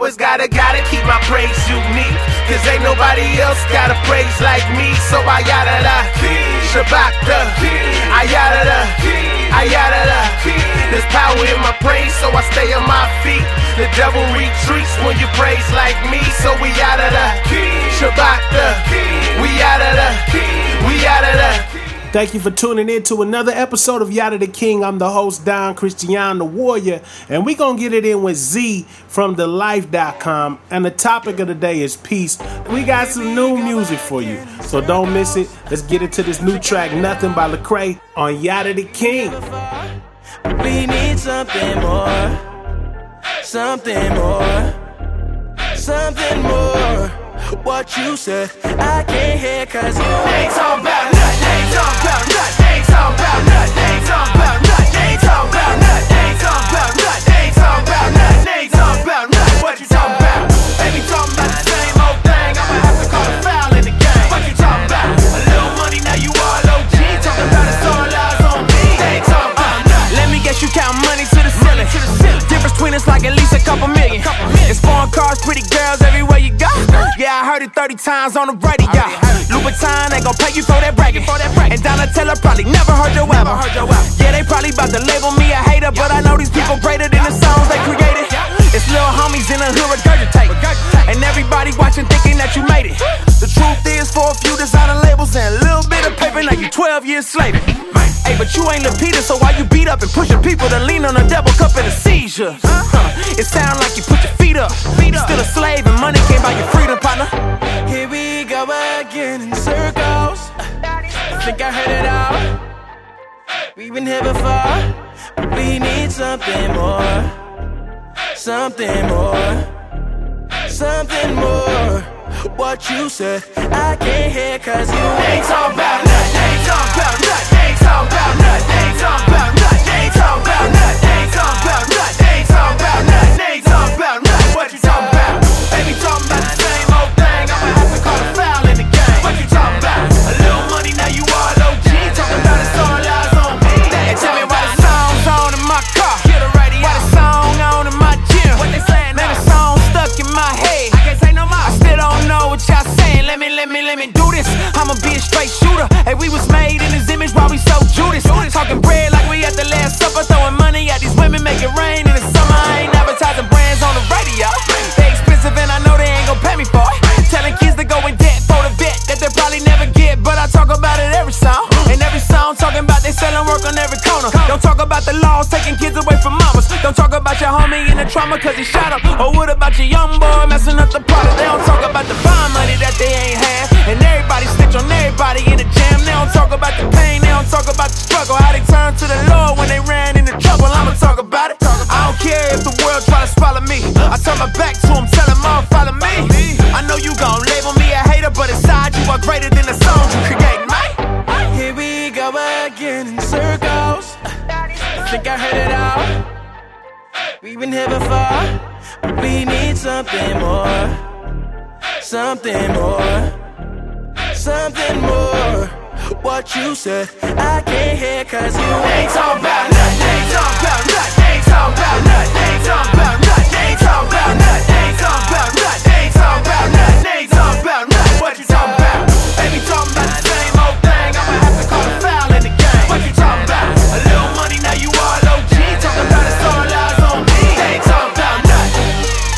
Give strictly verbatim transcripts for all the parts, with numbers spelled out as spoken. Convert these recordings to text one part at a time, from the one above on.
always gotta, gotta keep my praise unique. Cause ain't nobody else got a praise like me. So I yada da, Shabbat da, I yada da, I yada da. There's power in my praise, so I stay on my feet. The devil retreats when you praise like me. So we yada da, Shabbat da, we yada da, we yada da. Thank you for tuning in to another episode of Yada the King. I'm the host, Don Christian the Warrior, and we're going to get it in with Z from the life dot com, and the topic of the day is peace. We got some new music for you, so don't miss it. Let's get into this new track, Nothing by Lecrae on Yada the King. We need something more, something more, something more. What you said, I can't hear cause you ain't talking about nothing, ain't talking about nothing, ain't talking about nothing, ain't talking about nothing, ain't talking about nothing, ain't talking about nothing, ain't talking about nothing, ain't talking about nothing. What you talking about? Baby talking about the same old thing, I'ma have to call a foul in the game. What you talking about? A little money, now you all O G, talking about it's all eyes on me, ain't talking about nothing. Let me guess you count money to the ceiling, difference between us like at least a couple million. It's foreign cars, pretty girls everywhere you go. Yeah, I heard it thirty times on the radio. Louboutin ain't gon' pay you for that bragging. And Donatella probably never heard your album. Yeah, they probably about to label me a hater, but I know these people greater than the songs they created. It's little homies in the hood regurgitate, and everybody watching thinking that you made it. The truth is, for a few designer labels and a little bit of paper, now you twelve years slaving. Hey, but you ain't Lil Peter, so why you beat up and pushing people to lean on a double cup and a seizure? Huh. It sound like you put your feet up, still a slave and money can't buy your freedom, partner. Here we go again in circles. I think I heard it all. We've been here before, but we need something more, something more, something more. What you said, I can't hear cause you ain't talking about nothing, ain't talking about nothing, ain't talking about nothing, ain't talking about nothing, ain't talking about nothing, ain't talking about nothing, ain't talking about nothing, ain't talking about nothing. What you talking about? Baby talking about the same old thing, I'ma have to call a foul in the game. What you talking about? A little money, now you all O G, talking about it's all eyes on me. And tell me why the song's on in my car, why the song on in my gym. What they saying? Man, the song stuck in my head. I can't say no more. I still don't know what y'all saying. Let me, let me, let me do this. I'ma be a straight shooter. Hey, we was made in his image while we so Judas. Talking bread like we at the Last Supper, throwing money at these women, make it rain in the summer. I ain't advertising brands on the radio. They expensive and I know they ain't gon' pay me for it. Telling kids to go in debt for the bet that they probably never get, but I talk about it every song. And every song talking about they selling work on every corner. Don't talk about the laws taking kids away from mamas. Don't talk about your homie in the trauma cause he shot him. Or what about your young boy messing up the product? They don't talk about the bond money that they ain't had. And everybody snitch on everybody in the jam. They don't talk about the pain, they don't talk about the struggle. How they turned to the Lord when they ran into trouble. I'ma talk about it. I don't care if the world try to swallow me. I turn my back to them, tell them all follow me. I know you gon' label me a hater, but inside you are greater than the songs you create, mate. Here we go again in circles. I think I heard it all. We've been here before, but we need something more, something more, something more. What you said, I can't hear cause you ain't talking about nothing, ain't talking about nothing, ain't talking about nothing, ain't talking about nothing, ain't talking about nothing, ain't talking about nothing, ain't talking about nothing, ain't talking about nothing. What you talking about? Baby talking about the same old thing, I'ma have to call a foul in the game. What you talking about? A little money, now you all O G, talking about it's all eyes on me, ain't talking about nothing.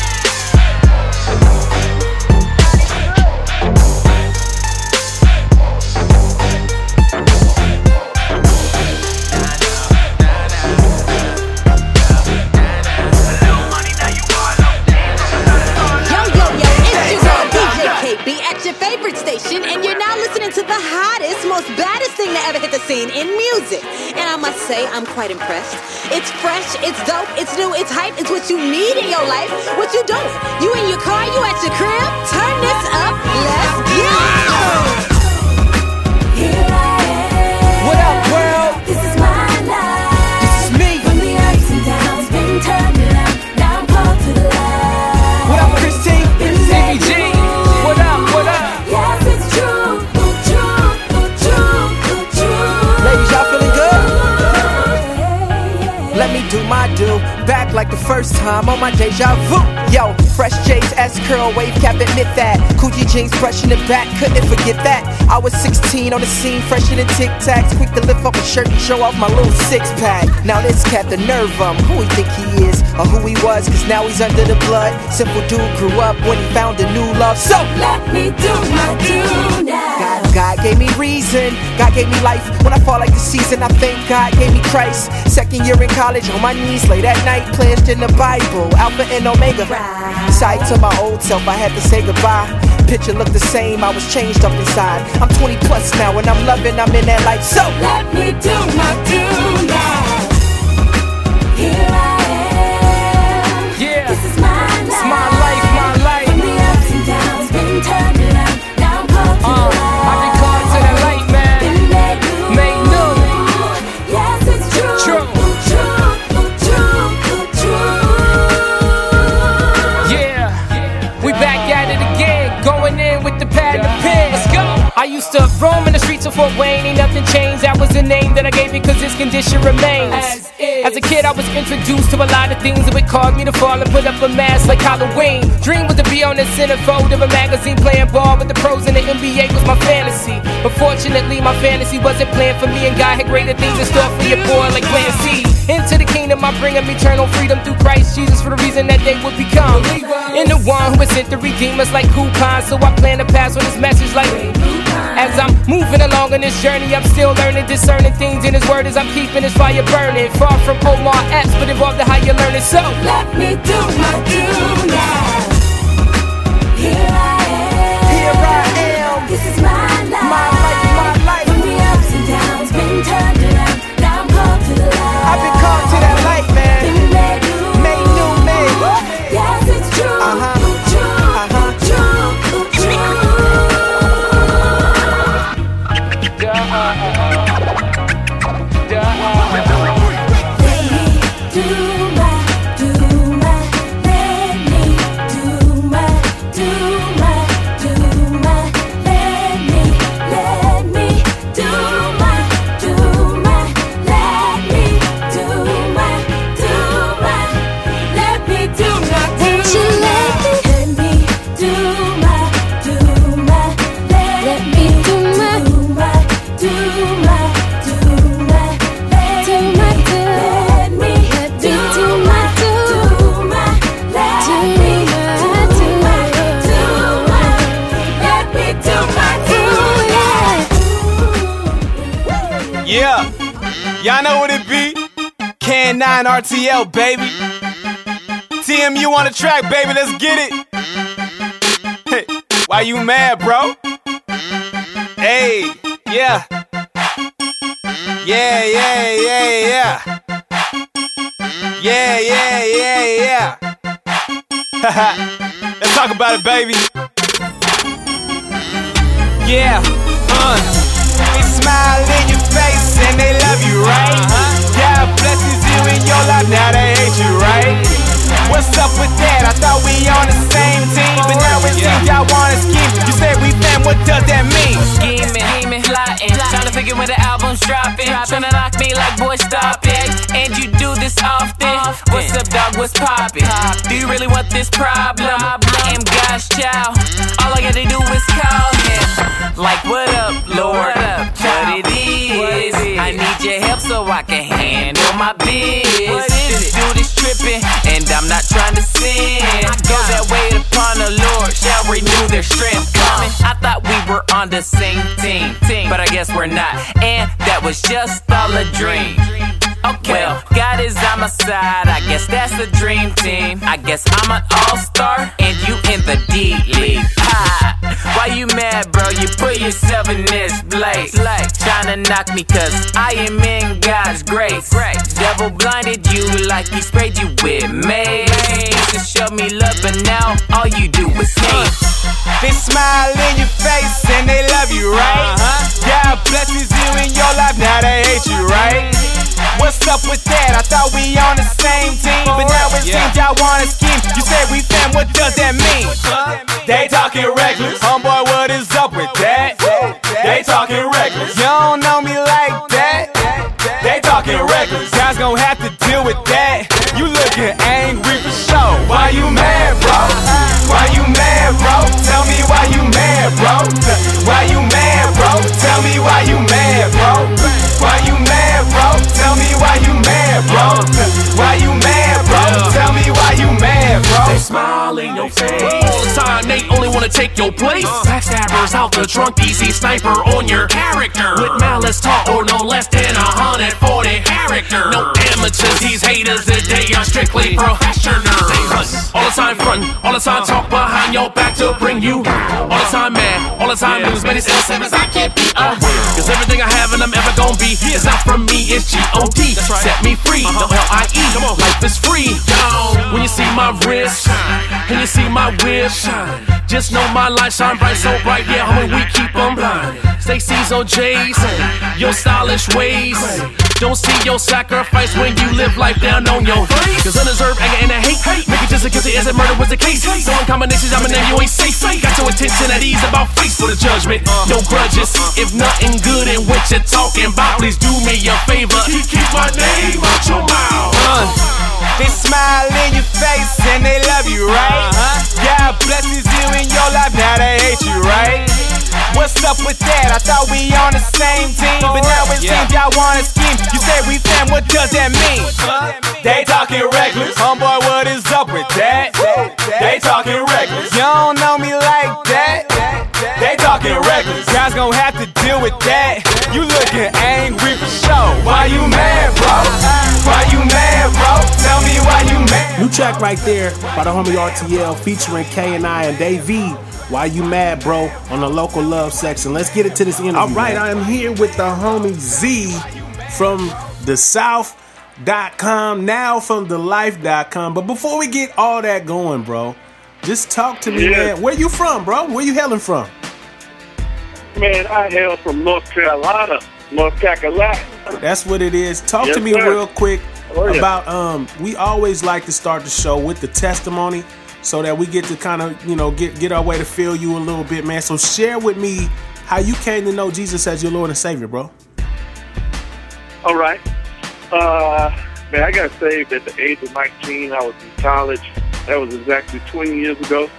And you're now listening to the hottest, most baddest thing to ever hit the scene in music. And I must say, I'm quite impressed. It's fresh, it's dope, it's new, it's hype, it's what you need in your life. What you doing? You in your car, you at your crib? Turn this up, let's go! Here I am. What up, world? This is my life. This is me. From the ups and downs, been turned around, now I'm called to the light. What up, Christine? C B G. What up, what up? Yes, it's true, true, true, true. Ladies, y'all feeling good? Let me do my do. Back like the first time on my deja vu. Yo, fresh curl, wave cap, admit that. Coochie jeans, fresh in the back, couldn't forget that. I was sixteen on the scene, fresher than Tic Tacs. Quick to lift up a shirt and show off my little six pack. Now this cat, the nerve of him, who he think he is, or who he was, cause now he's under the blood. Simple dude grew up when he found a new love. So let me do my do now. God, God gave me reason, God gave me life. When I fall like the season, I thank God gave me Christ. Second year in college, on my knees late at night, pledged in the Bible, Alpha and Omega. Side to my old self, I had to say goodbye. Picture looked the same, I was changed up inside. I'm twenty plus now and I'm loving, I'm in that life. So let me do my do now. Here I am. Yeah. This is my life. It's my life, my life. From the ups and downs, been turned around. Now I'm called to Uh, the light. I've been called to the light, man. Been made new. Made new. Yes, it's true. True. True. True. True. Yeah, we back at it again, going in with the pad and the pen. Let's go. I used to roam in the streets of Fort Wayne, ain't nothing changed. That was the name that I gave it cause this condition remains. As, As a kid I was introduced to a lot of things that would cause me to fall and put up a mask like Halloween. Dream was to be on the centerfold of a magazine, playing ball with the pros, and the N B A was my fantasy. But fortunately my fantasy wasn't planned for me, and God had greater things in store for your boy like Plan C. Into the kingdom I bring them eternal freedom through Christ Jesus, for the reason that they would become in the one who is sent to redeem us like coupons. So I plan to pass on this message like as I'm moving along on this journey, I'm still learning, discerning things in his word as I'm keeping his fire burning. Far from Omar Epps, but involved in how you learn it. So let me do my do now. Here I am. here I am. This is my life. My life, my life. From the ups and downs, been turned around. Now I'm called to the light. I've been called to that light, man. Been made new. Made new, made. Yes, it's true. Uh-huh. True. Uh-huh. True. True. Yeah, y'all know what it be. Can nine R T L, baby. T M U on the track, baby, let's get it. Hey, why you mad, bro? Hey, yeah. Yeah, yeah, yeah, yeah. Yeah, yeah, yeah, yeah. Let's talk about it, baby. Yeah, uh. They smile in your face and they love you, right? God blesses you in your life, now they hate you, right? What's up with that? I thought we on the same team, but now it seems y'all wanna scheme. You said we fam, what does that mean? Scheming, scheming, plotting, trying to figure when the album's dropping. Trying to knock me like, boy, stop it. And you do this often. What's up, dog? What's poppin'? Do you really want this problem? I am God's child. All I gotta do is call him. Like, what up, Lord? What it is? I need your help so I can handle my biz. This dude is tripping, and I'm not trying to sin. Those that wait upon the Lord shall renew their strength. Coming, I thought we were on the same team, but I guess we're not. And that was just all a dream. Okay, well, God is on my side, I guess that's the dream team. I guess I'm an all-star, and you in the D-League. Ha! Why you mad, bro? You put yourself in this place. Like, trying to knock me, cause I am in God's grace. Devil blinded you like he sprayed you with mace. You show me love, but now all you do is hate. They smile in your face and they love you, right? God blesses you in your life, now they hate you, right? What's up with that? I thought we on the same team, but now it seems y'all wanna scheme. You said we fam, what does that mean? They talking reckless, homeboy, what is up with that? They talking reckless, you don't know me like that. They talking reckless, guys gon' have to deal with that. You looking angry for sure. Why you mad, bro? Why you mad? smile in your face. All the time, they only wanna take your place. Backstabbers out the trunk, easy sniper on your character. With malice talk or no less than a hundred forty character. No amateurs, these haters today are strictly professionals. They hunt all the time, front, all the time, talk behind your back to bring you all the time mad, all the time lose. Many L sevens, I can't be a cause everything I have and I'm ever gonna be is not from me, it's G O D. Set me free, no L I E. Life is free. When you see my wrist and you see my whip, just know my light shine bright, so bright, yeah, homie, we keep them blind. Stacy's O J's, your stylish ways. Don't see your sacrifice when you live life down on your face. Cause undeserved anger and a hate make it just as guilty as if murder was the case. So in combinations, I'm a name you ain't safe. Got your attention at ease about face for the judgment. No grudges. If nothing good in what you're talking about, please do me a favor. Keep my name out your mouth. Uh, they smile in your face and they love you, right? God blesses you in your life, now they hate you, right? What's up with that? I thought we on the same team, but now it seems y'all wanna scheme. You said we fam, what does that mean? They talking reckless, homeboy, what is up with that? They talking reckless, you don't know me like that. They talking reckless, guys gon' have to deal with that. You looking angry for sure. Why you mad, bro? Why you mad, bro? Tell me why you mad. New track right there by the homie R T L featuring K and I and Dave V. Why You Mad, Bro, on the Local Love section. Let's get into this interview. All right, man. I am here with the homie Z from the South dot com, now from the Life dot com. But before we get all that going, bro, just talk to me, yeah. man. Where you from, bro? Where you hailing from? Man, I hail from North Carolina, North Carolina. That's what it is. Talk yes, to me sir. real quick oh, yeah. about, um, we always like to start the show with the testimony, so that we get to kind of, you know, get get our way to feel you a little bit, man. So share with me how you came to know Jesus as your Lord and Savior, bro. All right. Uh, man, I got saved at the age of nineteen. I was in college. That was exactly twenty years ago.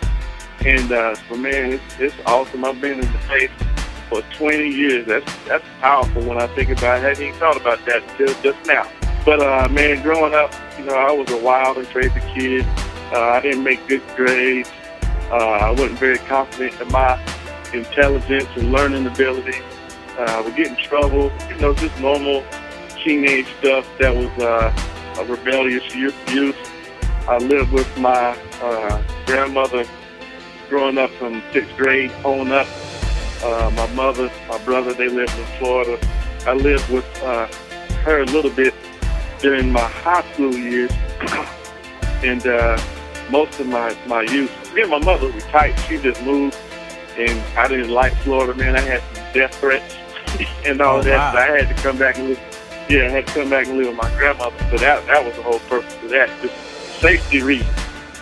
And uh, so, man, it's, it's awesome. I've been in the faith for twenty years. That's that's powerful when I think about it. I hadn't even thought about that until just now. But, uh, man, growing up, you know, I was a wild and crazy kid. Uh, I didn't make good grades. Uh, I wasn't very confident in my intelligence and learning ability. Uh, I would get in trouble, you know, just normal teenage stuff that was uh, a rebellious youth. youth. I lived with my uh, grandmother growing up from sixth grade on up. Uh, my mother, my brother, they lived in Florida. I lived with uh, her a little bit during my high school years. and uh, most of my, my youth, me and my mother were tight. She just moved, and I didn't like Florida, man. I had some death threats and all oh, that. Wow. So I had to come back and live. Yeah, I had to come back and live with my grandmother. So that that was the whole purpose of that, just safety reasons.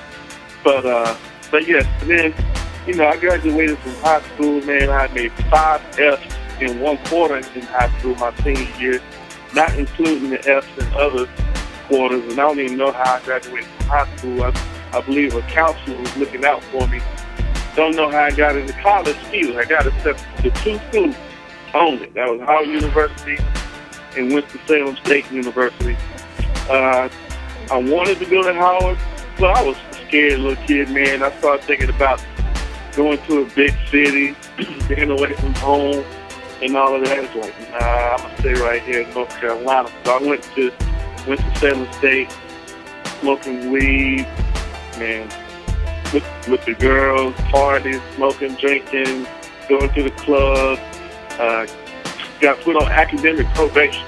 But uh, but yes, and then you know I graduated from high school, man. I made five F's in one quarter in high school my senior year, not including the F's in other quarters. And I don't even know how I graduated from high school. I, I believe a counselor was looking out for me. Don't know how I got into college either. I got accepted to two schools only. That was Howard University and Winston-Salem State University. Uh, I wanted to go to Howard, but I was a scared little kid, man. I started thinking about going to a big city, being away from home, and all of that. It's like, nah, I'm going to stay right here in North Carolina. So I went to Winston-Salem State, smoking weed, man, with, with the girls, parties, smoking, drinking, going to the club. Uh, got put on academic probation.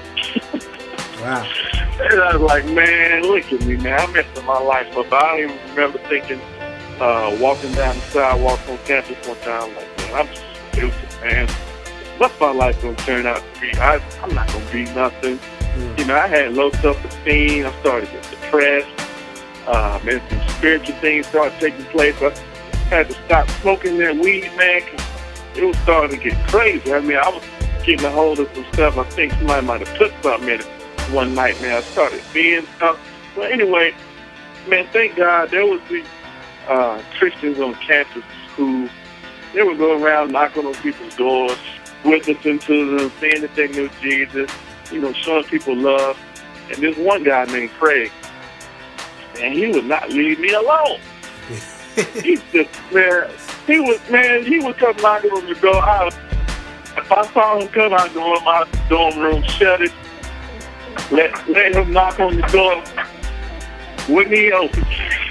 Wow. And I was like, man, look at me, man. I messed up my life up. I don't even remember thinking, uh, walking down the sidewalk on campus one time, like, man, I'm stupid, man. What's my life going to turn out to be? I, I'm not going to be nothing. Mm. You know, I had low self-esteem. I started to get depressed. Uh, man, some spiritual things started taking place. I had to stop smoking that weed, man, because it was starting to get crazy. I mean, I was getting a hold of some stuff. I think somebody might have put something in it one night, man. I started seeing stuff. But anyway, man, thank God there was these uh, Christians on campus who, they would go around knocking on people's doors, witnessing to them, saying that they knew Jesus, you know, showing people love. And there's one guy named Craig, and he would not leave me alone. He's just, man, he was, man, he would come out of the door. I, if I saw him come out, go in my dorm room, shut it, let, let him knock on the door, wouldn't he open?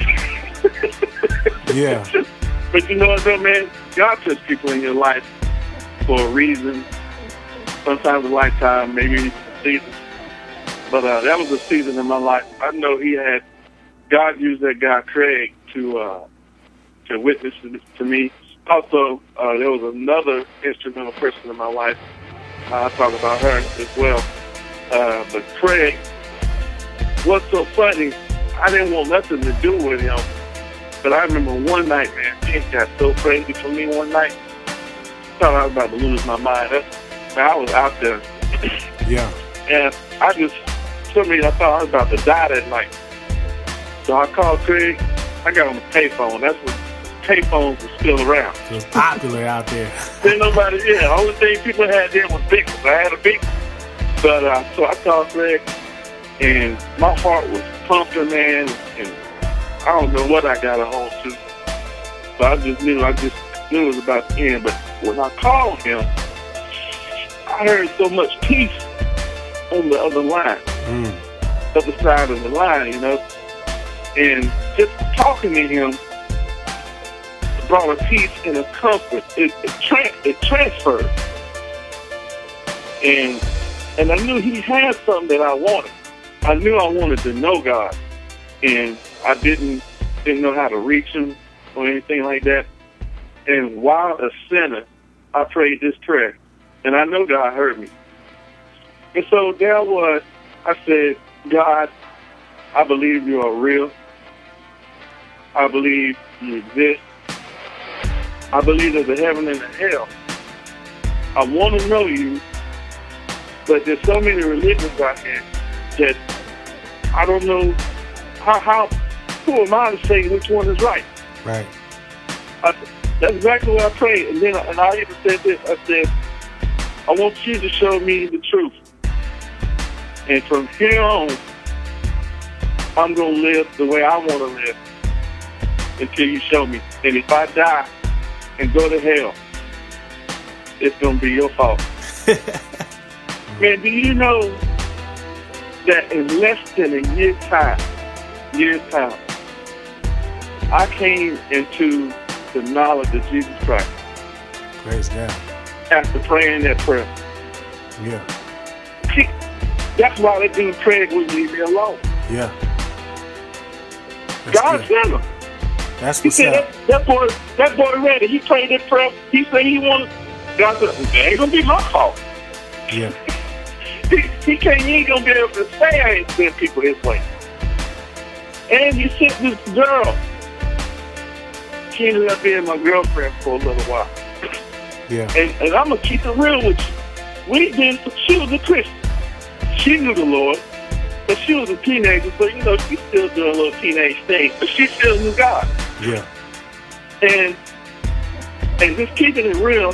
Yeah. But you know what, though, man? God puts people in your life for a reason. Sometimes a lifetime, maybe a season. But uh, that was a season in my life. I know he had, God used that guy, Craig, to uh, to witness to me. Also, uh, there was another instrumental person in my life. Uh, I'll talk about her as well. Uh, but Craig, what's so funny, I didn't want nothing to do with him. But I remember one night, man, things got so crazy for me one night. I thought I was about to lose my mind. That's, man, I was out there. Yeah. And I just, for me, I thought I was about to die that night. So I called Craig. I got on the payphone. That's when payphones were still around. It was popular out there. Then nobody, yeah, the only thing people had then was big ones. I had a big one. But uh, so I called Craig, and my heart was pumping, man, and I don't know what I got a hold to. But I just knew, I just knew it was about to end. But when I called him, I heard so much peace on the other line, mm. other side of the line, you know. And just talking to him brought a peace and a comfort. It, it, tra- it transferred. And and I knew he had something that I wanted. I knew I wanted to know God. And I didn't didn't know how to reach him or anything like that. And while a sinner, I prayed this prayer. And I know God heard me. And so there was, I said, God, I believe you are real. I believe you exist. I believe there's a heaven and a hell. I want to know you, but there's so many religions out here that I don't know how, how who am I to say which one is right? Right. I, that's exactly what I prayed. And then and I even said this, I said, I want you to show me the truth. And from here on, I'm going to live the way I want to live until you show me. And if I die and go to hell, it's going to be your fault. Man, do you know that in less than a year's time, year's time, I came into the knowledge of Jesus Christ. Praise God. After praying that prayer. Yeah. See, that's why that dude Craig wouldn't leave me alone. Yeah. That's God good. sent him. That's He what's said up. that, that boy, that boy ready. He prayed that prayer. He said he wanted. God said, "It ain't gonna be my fault." Yeah. He, he can't. He ain't gonna be able to say I ain't send people his way. And he sent this girl. She ended up being my girlfriend for a little while. Yeah. And, and I'm gonna keep it real with you. We did. She was a Christian. She knew the Lord, but she was a teenager, so you know she's still doing little teenage things. But she still knew God. Yeah. And and just keeping it real,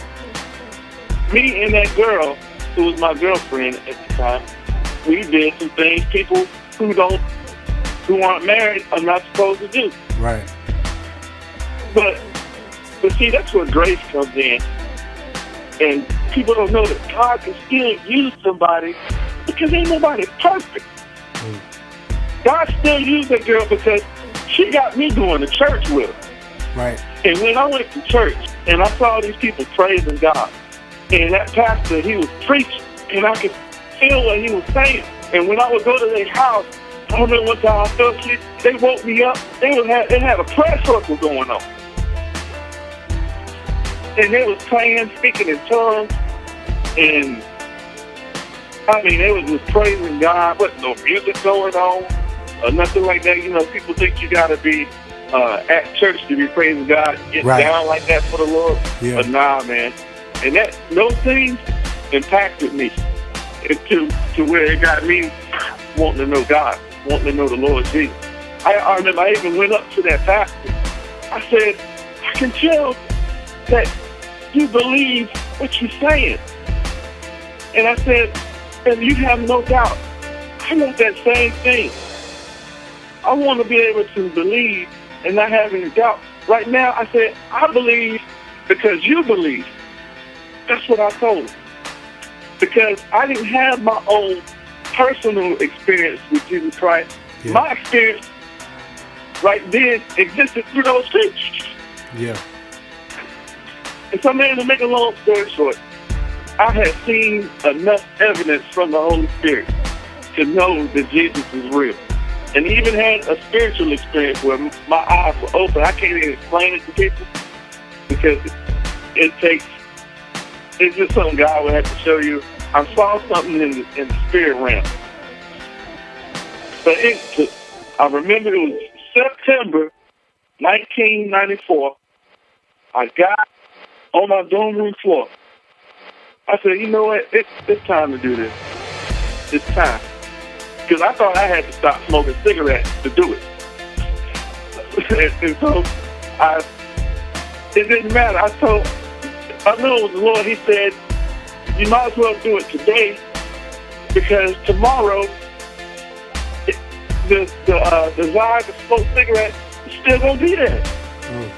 me and that girl, who was my girlfriend at the time, we did some things people who don't, who aren't married are not supposed to do. Right. But, but see, that's where grace comes in. And people don't know that God can still use somebody because ain't nobody perfect. Mm. God still used that girl because she got me going to church with her. Right. And when I went to church and I saw these people praising God, and that pastor, he was preaching, and I could feel what he was saying. And when I would go to their house, I remember one time I felt shit, they woke me up. They was had they had a prayer circle going on. And they was praying, speaking in tongues, and I mean, they was just praising God. Wasn't no music going on or nothing like that. You know, people think you got to be uh, at church to be praising God, get Right. down like that for the Lord. Yeah. But nah, man. And that those things impacted me to to where it got me wanting to know God, wanting to know the Lord Jesus. I, I remember I even went up to that pastor. I said, I can tell that you believe what you're saying. And I said, and you have no doubt, I want that same thing. I want to be able to believe and not having a doubt. Right now, I said, I believe because you believe. That's what I told him. Because I didn't have my own personal experience with Jesus Christ. Yeah. My experience right then existed through those things. Yeah. And so, man, to make a long story short, I had seen enough evidence from the Holy Spirit to know that Jesus is real. And even had a spiritual experience where my eyes were open. I can't even explain it to people because it takes, it's just something God would have to show you. I saw something in the, in the spirit realm. But it, I remember it was September nineteen ninety-four. I got on my dorm room floor. I said, you know what? It's, it's time to do this. It's time. Because I thought I had to stop smoking cigarettes to do it. and, and so I, it didn't matter. I told, I knew it was the Lord. He said, you might as well do it today because tomorrow it, the, the uh, desire to smoke cigarettes is still going to be there. Mm.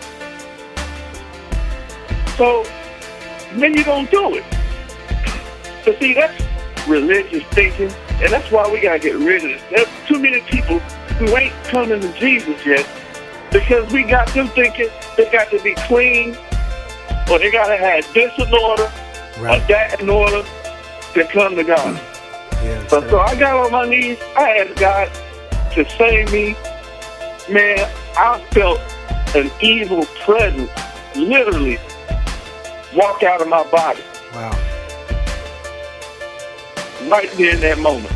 So then you're going to do it. So see, that's religious thinking, and that's why we got to get rid of it. There's too many people who ain't coming to Jesus yet because we got them thinking they got to be clean or they got to have this in order right. or that in order to come to God. Yeah, so, so I got on my knees. I asked God to save me. Man, I felt an evil presence literally walk out of my body. Wow. Right there in that moment.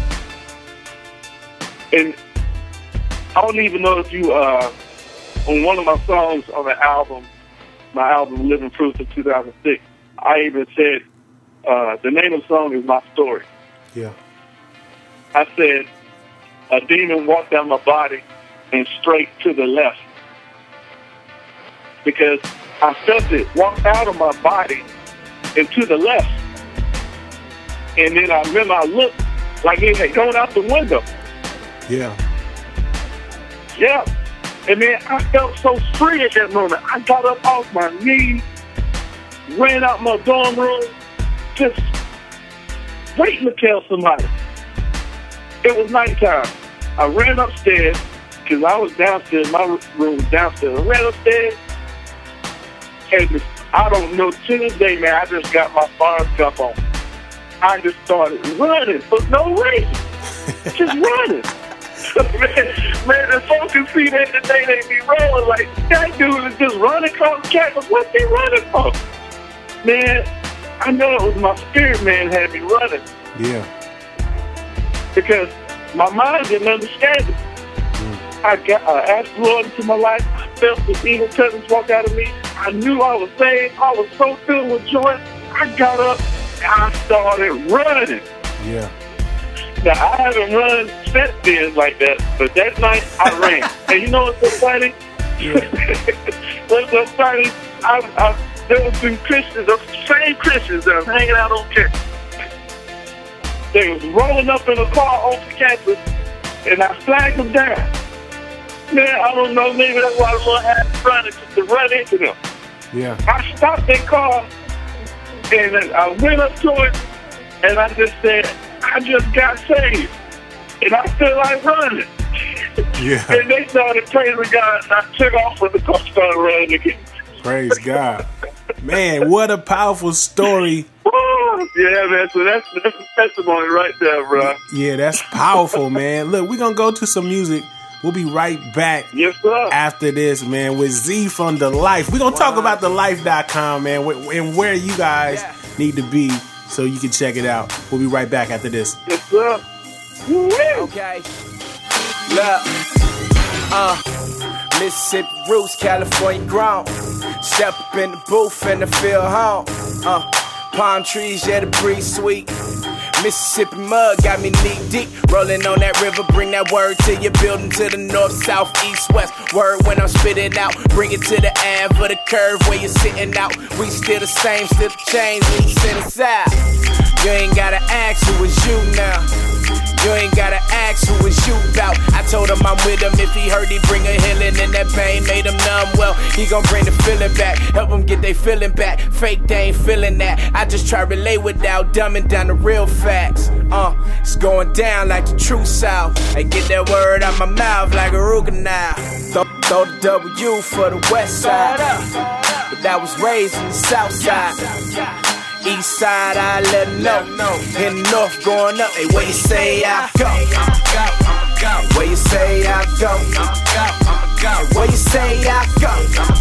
And I don't even know if you, uh, on one of my songs on the album, my album Living Proof in two thousand six, I even said, uh, the name of the song is My Story. Yeah. I said, a demon walked down my body and straight to the left. Because I felt it walk out of my body and to the left. And then I remember I looked like it had gone out the window. Yeah. Yeah. And then I felt so free at that moment. I got up off my knees, ran out my dorm room, just waiting to tell somebody. It was nighttime. I ran upstairs because I was downstairs. My room was downstairs. I ran upstairs, and I don't know, to this day, man, I just got my fire cup on. I just started running for no reason. Just running. man, man, the folks can see that today, they be rolling like, that dude is just running across the campus. What's he running for? Man, I know it was my spirit man had me running. Yeah. Because my mind didn't understand it. Mm. I got I asked the Lord into my life. I felt the evil presence walk out of me. I knew I was saved. I was so filled with joy. I got up and I started running. Yeah. Now, I haven't run since then like that, but that night I ran. And you know what's so funny? Yeah. What's so funny? I, I, there were some Christians, the same Christians that was hanging out on campus. They was rolling up in a car off the campus, and I flagged them down. Man, I don't know, maybe that's why the Lord had me running, just to run into them. Yeah. I stopped that car, and I went up to it, and I just said, I just got saved, and I feel like running. Yeah. And they started praising God, and I took off when the car started running again. Praise God. Man, what a powerful story. Oh, yeah, man. So that's, that's a testimony right there, bro. Yeah, that's powerful, man. Look, we're going to go to some music. We'll be right back yes, sir. after this, man, with Z from The Life. We're going to talk about the life dot com, man, and where you guys yeah. need to be so you can check it out. We'll be right back after this. Yes, sir. Okay. Look. Uh. Mississippi roots, California grown. Step up in the booth and I feel home. Uh, palm trees, yeah, the breeze sweet. Mississippi mud got me knee deep. Rolling on that river, bring that word to your building to the north, south, east, west. Word when I'm spitting out, bring it to the end for the curve where you're sitting out. We still the same, still the change when you sit aside. You ain't gotta ask who is you now. You ain't gotta ask who is you bout. I told him I'm with him. If he heard he bring a healing, and that pain made him numb. Well, he gon' bring the feeling back. Help him get they feeling back. Fake, they ain't feeling that. I just try to relate without dumbing down the real facts. Uh, it's going down like the true south. I get that word out my mouth like a Ruger now. Throw, throw the W for the west side. But that was raised in the south side. East side, I let them know. In the north, going up. Hey, where you say I go? Where you say I go? Where you say I go?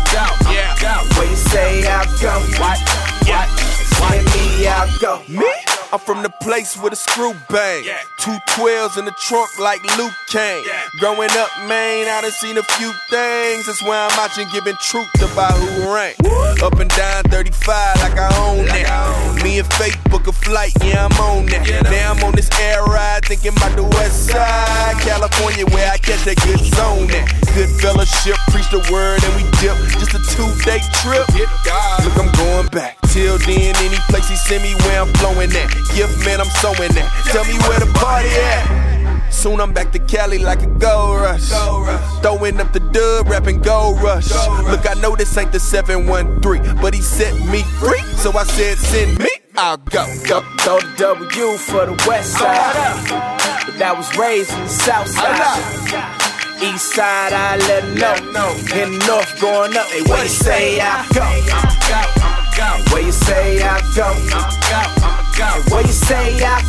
Where you say I go? What? What? Where me I go? Me? I'm from the place with a screw bang. Yeah. Two twelves in the trunk like Luke Kane. Yeah. Growing up, man, I done seen a few things. That's why I'm out here giving truth about who rank. Up and down thirty-five like I own like that. Own. Me and Faith book a flight, yeah, I'm on that. Yeah, now I'm on this air ride thinking about the west side. California where I catch that good zone at. Good fellowship, preach the word and we dip. Just a two-day trip. Look, I'm going back. Till then, any place he send me where I'm flowing at. Gift man, I'm sewing that. Tell me where the party at. Soon I'm back to Cali like a gold rush. Throwing up the dub, rapping gold rush. Look, I know this ain't the seven one three, but he set me free. So I said, send me, I'll go. Go, throw the W for the west side. But that was raised in the south side. East side, I let them know. In the north, going up. Hey, where you say I go? Where you say I go? Where you say I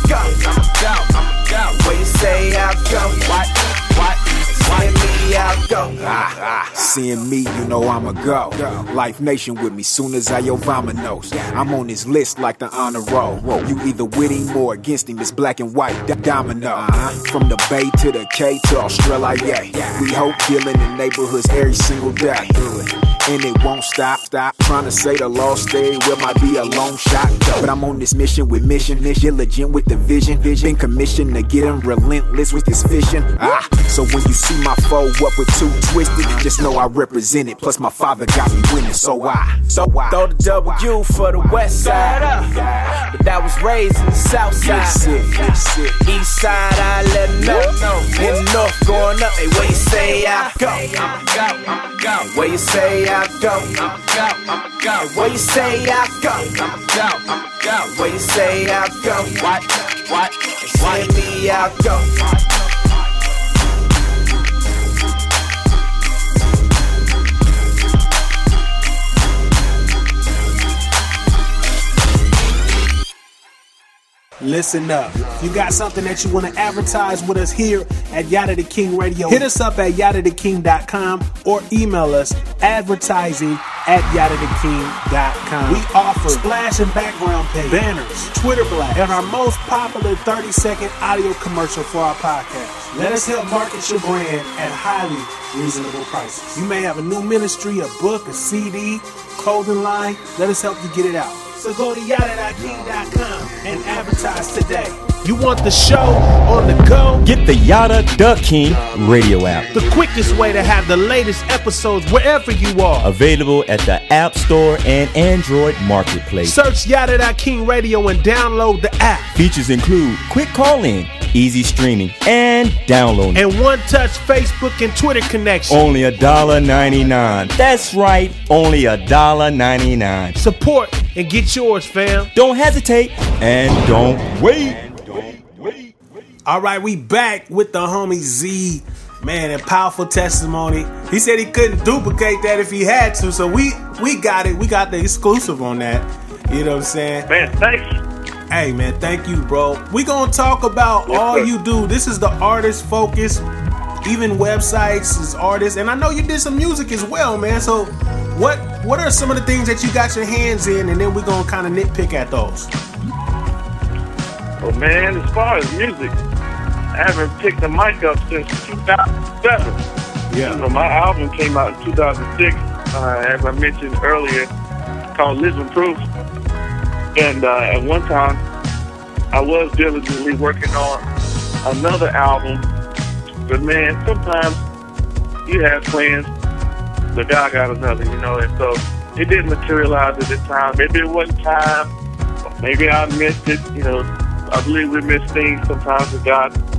go? Where you say I go? What? What? Where me I go? Ah, ah. Seeing me, you know I'ma go. Life Nation with me, soon as I yo vamonos. I'm on this list like the honor roll. You either with him or against him, it's black and white d- domino. Uh-huh. From the Bay to the K to Australia, yeah. We hope dealing in neighborhoods every single day. And it won't stop, stop. Trying to say the lost stay where might be a long shot. But I'm on this mission with mission, diligent with the vision. Been commissioned to get him relentless with this fishing. Ah, so when you see my foe up with two twisted, just know I represent it. Plus my father got me winning, so I, so I. Throw the W for the west side. But that was raised in the south side. East side, I let them know. In the north, going up. Hey, where you say I go? Where you say I go? Where you say I go? Where you say I go? What? What? Where me I go? Listen up. If you got something that you want to advertise with us here at Yada the King Radio, hit us up at yada the king dot com or email us advertising at yada the king dot com. We offer splash and background page, banners, Twitter blasts, and our most popular thirty second audio commercial for our podcast. Let us help market your brand at highly reasonable prices. You may have a new ministry, a book, a C D, clothing line. Let us help you get it out. So go to yada the king dot com and advertise today. You want the show on the go? Get the Yada the King radio app. The quickest way to have the latest episodes wherever you are. Available at the App Store and Android Marketplace. Search Yada the King Radio and download the app. Features include quick call-in, easy streaming, and downloading. And one-touch Facebook and Twitter connection. Only a dollar ninety-nine. That's right, only a dollar ninety-nine. Support and get yours, fam. Don't hesitate and don't wait. All right, we back with the homie Z. Man, a powerful testimony. He said he couldn't duplicate that if he had to, so we we got it. We got the exclusive on that. You know what I'm saying? Man, thanks. Hey, man, thank you, bro. We gonna talk about yes, all sir. You do. This is the artist focus, even websites as artists. And I know you did some music as well, man. So what what are some of the things that you got your hands in? And then we're gonna kind of nitpick at those. Oh, man, as far as music, I haven't picked the mic up since two thousand seven. Yeah. You know, my album came out in two thousand six, uh, as I mentioned earlier, called Living Proof. And uh, at one time, I was diligently working on another album. But, man, sometimes you have plans, but God got another, you know. And so it didn't materialize at the time. Maybe it wasn't time. Maybe I missed it, you know. I believe we miss things sometimes that God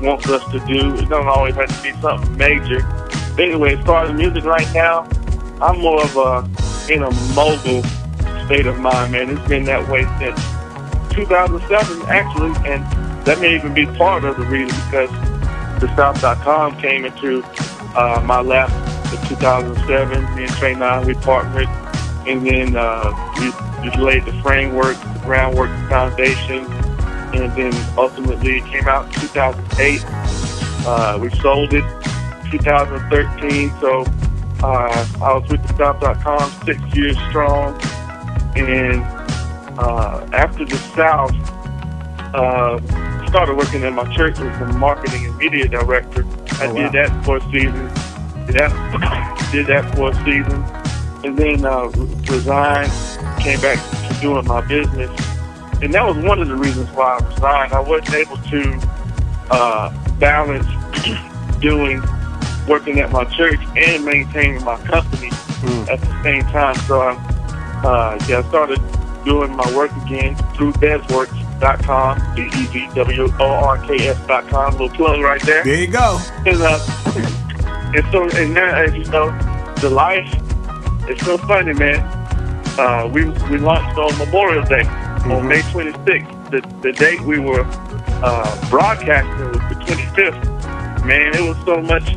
wants us to do. It don't always have to be something major. But anyway, as far as music right now, I'm more of a in a mobile state of mind, man. It's been that way since two thousand seven, actually, and that may even be part of the reason because the South dot com came into uh, my lap in two thousand seven. Me and Trey Nine, we partnered, and then uh, we, we laid the framework, the groundwork, the foundation, and then ultimately it came out in two thousand eight. Uh, we sold it two thousand thirteen, so uh, I was with the South dot com six years strong, and uh, after the South, uh, started working in my church as a marketing and media director. I Oh, did wow. that for a season. Did that, did that for a season, and then uh, resigned. Came back to doing my business, and that was one of the reasons why I resigned. I wasn't able to uh, balance doing working at my church and maintaining my company Mm. at the same time. So I, uh, yeah, I started doing my work again through Bezworks dot com, B E Z W O R K S dot com. Little plug right there. There you go. And, uh, and so, and now, as you know, the life, it's so funny, man. Uh, we we launched on Memorial Day, Mm-hmm. on May twenty-sixth. The, the date we were uh, broadcasting was the twenty-fifth. Man, it was so much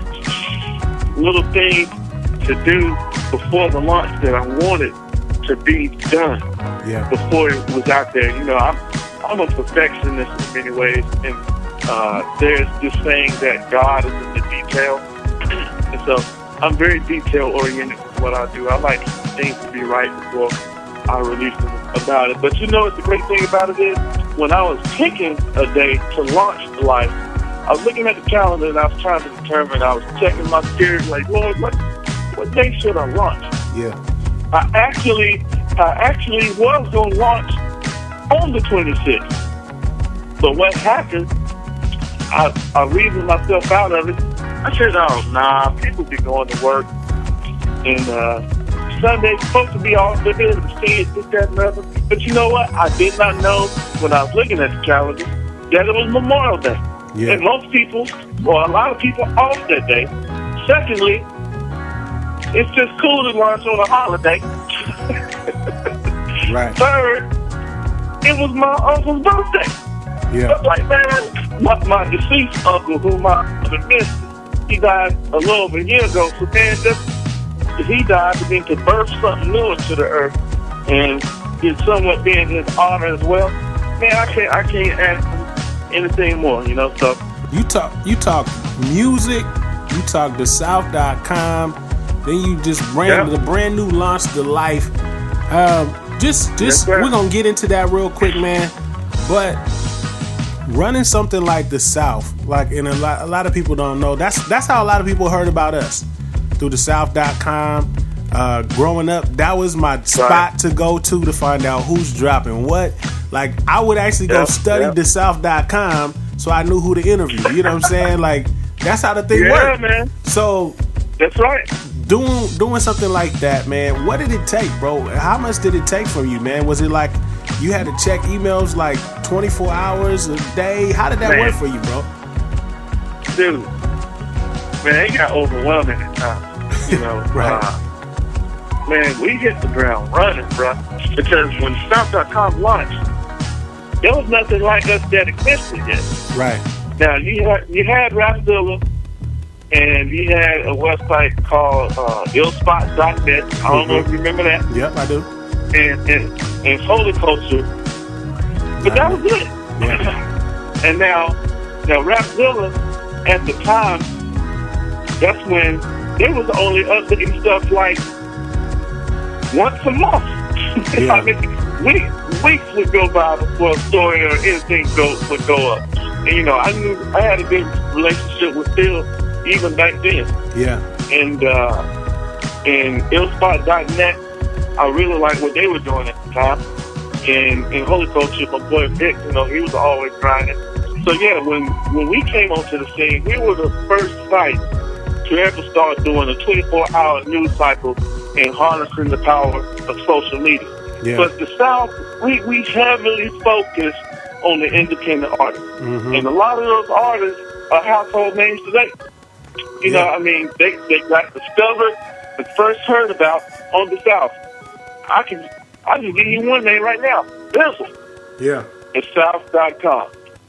little things to do before the launch that I wanted to be done Yeah. before it was out there. You know, I'm I'm a perfectionist in many ways, and uh, there's this saying that God is in the detail, and so I'm very detail oriented with what I do. I like things to be right before I release them about it. But you know what the great thing about it is? When I was picking a day to launch the life, I was looking at the calendar and I was trying to determine. I was checking my spirit, like, Lord, what what day should I launch? Yeah. I actually, I actually was going to launch on the twenty-sixth. But what happened, I, I reasoned myself out of it. I said, oh, nah, people be going to work. And uh, Sunday's supposed to be off. They'll be able to see it, this, that, and other. But you know what? I did not know when I was looking at the calendar that it was Memorial Day. Yeah. And most people, or a lot of people, off that day. Secondly, it's just cool to launch on a holiday. Right. Third, it was my uncle's birthday. Yeah. I was like, man, my, my deceased uncle, who my mother missed, he died a little over a year ago. So, man, just, he died to be to birth something new into the earth, and it's somewhat being his honor as well. Man, I can't, I can't ask him anything more, you know. So You talk you talk music, you talk the South dot com, then you just brand Yeah. the brand new launch the life. Um, just just Yes, sir. we're gonna get into that real quick, man. But running something like the South, like and a lot a lot of people don't know. That's that's how a lot of people heard about us through the South dot com. Uh, growing up, that was my spot to go to to find out who's dropping what. Like I would actually go Yep, study yep. the South dot com so I knew who to interview. You know what I'm saying? Like that's how the thing yeah, worked. man, So that's right. doing doing something like that, man, what did it take, bro? How much did it take from you, man? Was it like you had to check emails like twenty-four hours a day? How did that Man. work for you, bro? Dude, man, it got overwhelming at times. You know, Right. uh, man, we hit the ground running, bro. Because when South dot com launched, there was nothing like us that existed yet. Right. Now, you had you had Rapzilla, and you had a website called uh, ill spot dot net. I don't know if you remember that. Yep, I do. And, and, and Holy Culture. But that was it. Yeah. And now, now Rapzilla, at the time, that's when they was only updating stuff like once a month. Yeah. I mean, weeks, weeks would go by before a story or anything go, would go up. And, you know, I knew I had a good relationship with Phil even back then. Yeah. And, uh, and ill spot dot net, I really liked what they were doing at the time. And in Holy Culture, my boy Vic, you know, he was always grinding. So yeah, when when we came onto the scene, we were the first site to ever start doing a twenty-four hour news cycle and harnessing the power of social media. Yeah. But the South, we, we heavily focused on the independent artists. Mm-hmm. And a lot of those artists are household names today. You Yeah. know, I mean, they, they got discovered and first heard about on the South. I can I can give you one name right now. Bizzle. Yeah. It's South dot com.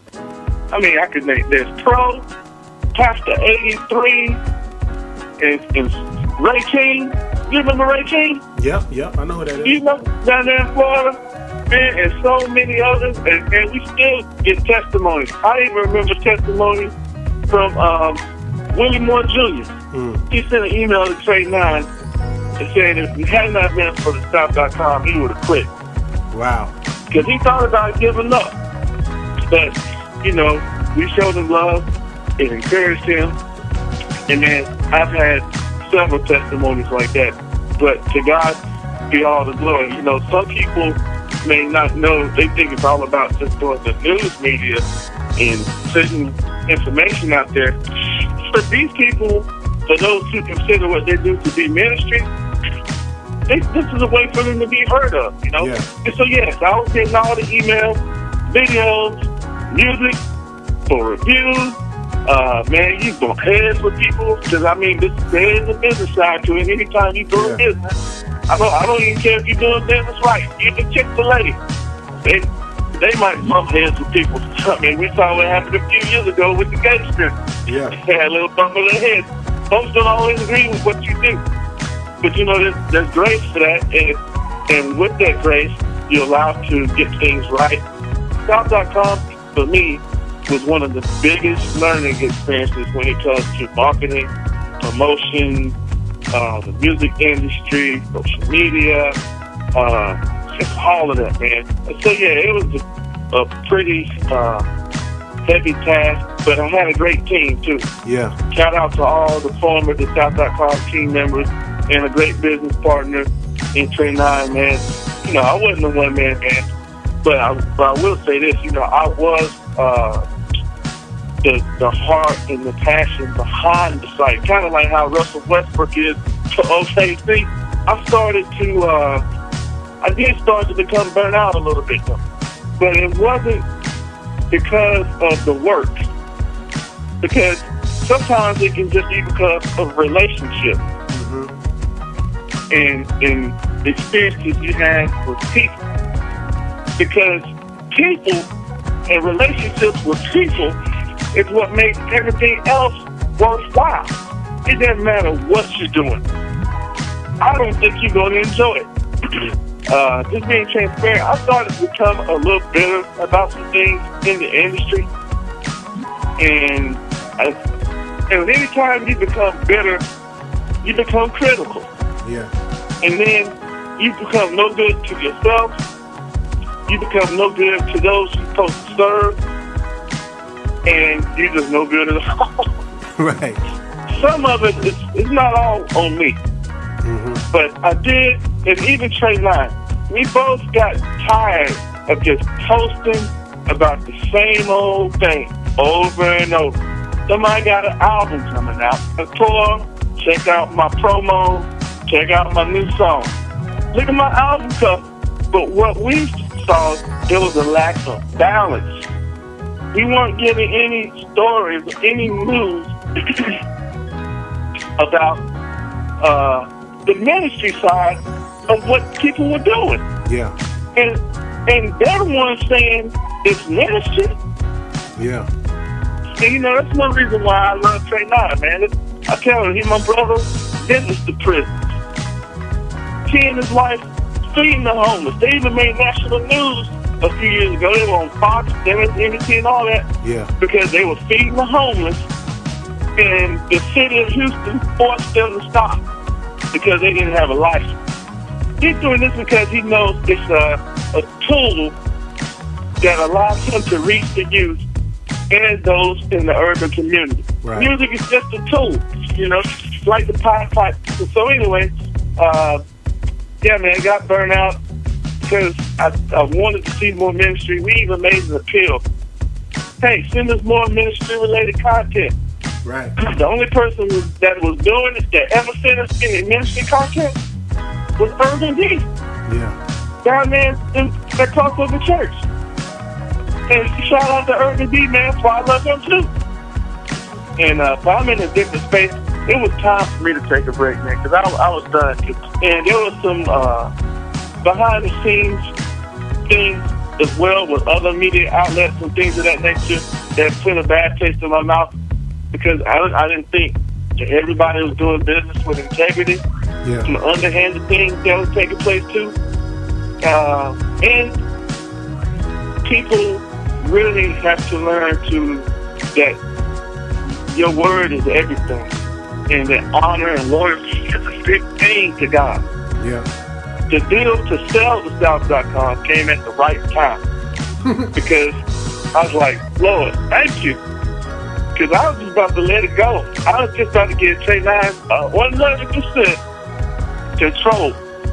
I mean, I could name, there's Pro, Pastor eighty-three, and, and Ray King. You remember Ray King? Yep, yep, I know who that is. You know, down there in Florida, man, and so many others, and, and we still get testimonies. I even remember testimonies from um, Willie Moore Junior Mm. He sent an email to Trey Nine and said if it had not been for the South dot com, he would have quit. Wow. Because he thought about giving up. But, you know, we showed him love. It encouraged him. And then I've had several testimonies like that. But to God be all the glory. You know, some people may not know. They think it's all about just doing the news media and putting information out there. But these people, for those who consider what they do to be ministry, they, this is a way for them to be heard of, you know? Yeah. And so, yes, I was getting all the emails, videos, music for reviews. Uh, man, you bump heads with people. Because, I mean, this, there is a business side to it. Anytime you do Yeah. a business, I don't, I don't even care if you're doing business right. Even Chick-fil-A, they, they might bump heads with people. I mean, we saw what happened a few years ago with the gangster. Yeah. They had a little bump of their heads. Folks don't always agree with what you do. But, you know, there's, there's grace for that. And, and with that grace, you're allowed to get things right. South dot com, for me, was one of the biggest learning experiences when it comes to marketing, promotion, uh, the music industry, social media, uh, just all of that, man. And so, yeah, it was a, a pretty uh, heavy task, but I had a great team, too. Yeah. Shout out to all the former the South dot com team members and a great business partner in Trey Nine, man. You know, I wasn't a one-man band, but I, but I will say this, you know, I was uh, the the heart and the passion behind the site, kind of like how Russell Westbrook is to O K C. I started to, uh, I did start to become burnt out a little bit, though. But it wasn't because of the work. Because sometimes it can just be because of relationship Mm-hmm. and, and experiences you have with people. Because people and relationships with people is what makes everything else worthwhile. It doesn't matter what you're doing. I don't think you're going to enjoy it. uh, just being transparent, I started to become a little bitter about some things in the industry. And, I, and anytime you become bitter, you become critical. Yeah. And then you become no good to yourself. You become no good to those you're supposed to serve. And you're just no good at all. Right. Some of it is it's not all on me. Mm-hmm. But I did, and even Trey Nine, we both got tired of just posting about the same old thing over and over. Somebody got an album coming out. A tour, check out my promo, check out my new song. Look at my album cover. But what we saw, there was a lack of balance. We weren't getting any stories, any news about uh, the ministry side of what people were doing. Yeah. And and they're the ones saying it's ministry. Yeah. And, you know, that's one reason why I love Trey Nine, man. It's, I tell him, he my brother, business to prison. He and his wife feeding the homeless. They even made national news a few years ago. They were on Fox, M S N B C, and all that. Yeah. Because they were feeding the homeless, and the city of Houston forced them to stop because they didn't have a license. He's doing this because he knows it's a, a tool that allows him to reach the youth and those in the urban community. Right. Music is just a tool, you know, like the Pied Piper. So anyway, uh, yeah, man, got burned out because I, I wanted to see more ministry. We even made an appeal. Hey, send us more ministry-related content. Right. The only person that was doing it, that ever sent us any ministry content, was Urban D. Yeah. Down there in that crossover church. And shout out to Ernie B, man, for I love him too. And uh, so I'm in a different space. It was time for me to take a break, man, because I, I was done. And there was some uh, behind the scenes things as well with other media outlets and things of that nature that put a bad taste in my mouth because I, I didn't think that everybody was doing business with integrity. Yeah. Some underhanded things that was taking place too. Uh, and people really have to learn to that your word is everything, and that honor and loyalty is a big thing to God. Yeah. The deal to sell the South dot com came at the right time because I was like, Lord, thank you. Because I was just about to let it go. I was just about to get Trey nine uh, one hundred percent control.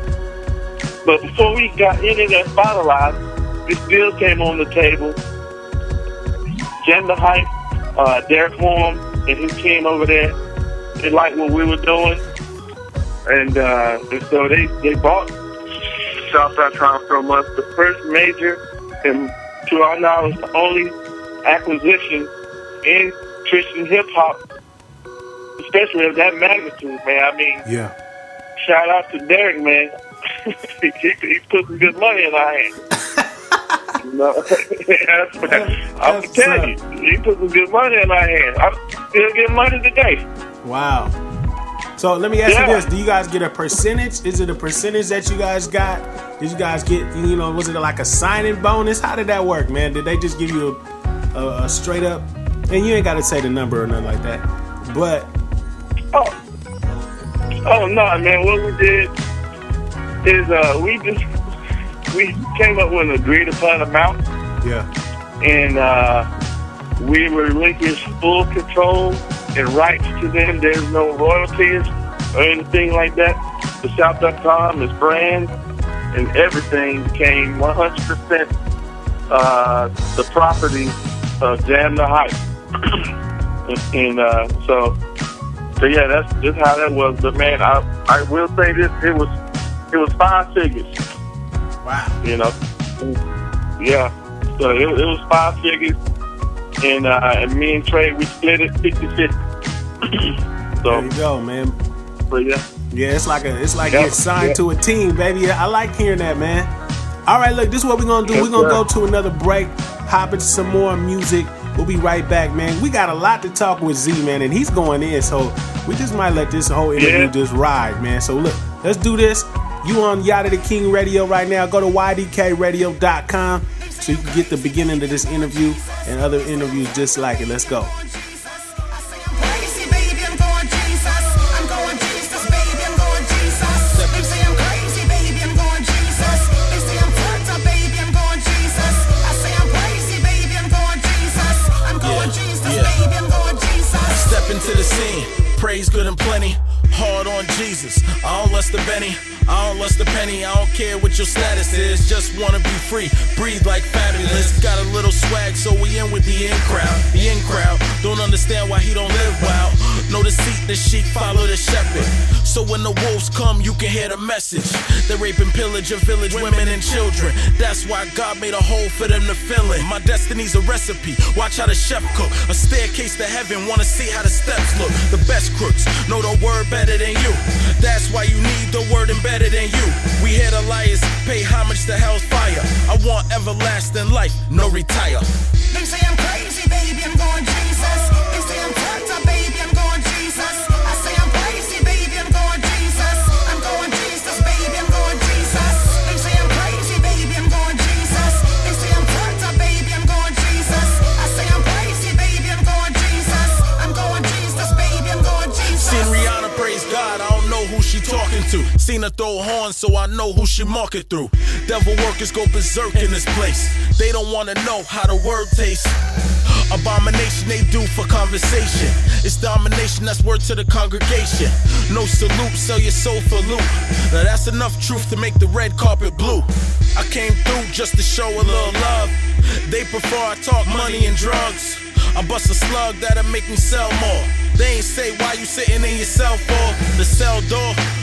But before we got any of that finalized, this deal came on the table. Jam the Hype, uh, Derek Horn, and his team over there, they liked what we were doing. And, uh, and so they, they bought South dot com from us, the first major, and to our knowledge, the only acquisition in Christian hip-hop, especially of that magnitude, man. I mean, yeah. Shout out to Derek, man. he, he, he put some good money in our hands. No, that's, I'm telling you, he put some good money in our hands. I'm still getting money today. Wow. So let me ask Yeah. you this: do you guys get a percentage? Is it a percentage that you guys got? Did you guys get? You know, was it like a signing bonus? How did that work, man? Did they just give you a, a, a straight up? And you ain't got to say the number or nothing like that. But oh, oh no, man. What we did is uh, we just we came up with an agreed upon amount. Yeah. And uh, we relinquished full control and rights to them. There's no royalties or anything like that. The South dot com, its brand, and everything became one hundred percent uh, the property of Jam the Hype. and and uh, so, so yeah, that's just how that was. But man, I I will say this: it was it was five figures. Wow. You know, yeah. So it, it was five figures, and uh, and me and Trey, we split it fifty-fifty. So there you go, man. But yeah, yeah, it's like a it's like Yep. getting signed Yep. to a team, baby. I like hearing that, man. All right, look, this is what we're gonna do. Yes, we're gonna sir. go to another break, hop into some more music. We'll be right back, man. We got a lot to talk with Z, man, and he's going in, so we just might let this whole interview Yeah. just ride, man. So look, let's do this. You on Yada the King Radio right now. Go to Y D K radio dot com so you can get the beginning of this interview and other interviews just like it. Let's go. Step into the scene, praise good and plenty. Hard on Jesus, I don't lust the Benny, I don't lust the penny. I don't care what your status is, just wanna be free, breathe like fabulous. Got a little swag, so we in with the in crowd. The in crowd don't understand why he don't live wild. Know the seat, the sheep follow the shepherd. So when the wolves come, you can hear the message. They rape and pillage your village, women and children. That's why God made a hole for them to fill in. My destiny's a recipe, watch how the chef cook. A staircase to heaven, wanna see how the steps look. The best crooks know the word better than you. That's why you need the word embedded in you. We hear the liars pay homage to hell's fire. I want everlasting life, no retire. They say I'm crazy, baby, I'm going Jesus. They say I'm fucked up, baby, I'm going Jesus. I say I'm crazy, baby, I'm going Jesus. I'm going Jesus, baby, I'm going Jesus. They say I'm crazy, baby, I'm going Jesus. They say I'm fucked up, baby, I'm going Jesus. I say I'm crazy, baby, I'm going Jesus. I'm going Jesus, baby, I'm going Jesus. Seen Rihanna praise God, I don't know who she talking to. Seen her throw horns, so I know who she market through. Devil workers go berserk in this place. They don't wanna know how the word tastes. Abomination they do for conversation. It's domination, that's word to the congregation. No salute, sell your soul for loot. Now that's enough truth to make the red carpet blue. I came through just to show a little love. They prefer I talk money and drugs. I bust a slug that'll make me sell more. They ain't say why you sitting in your cell for. The cell door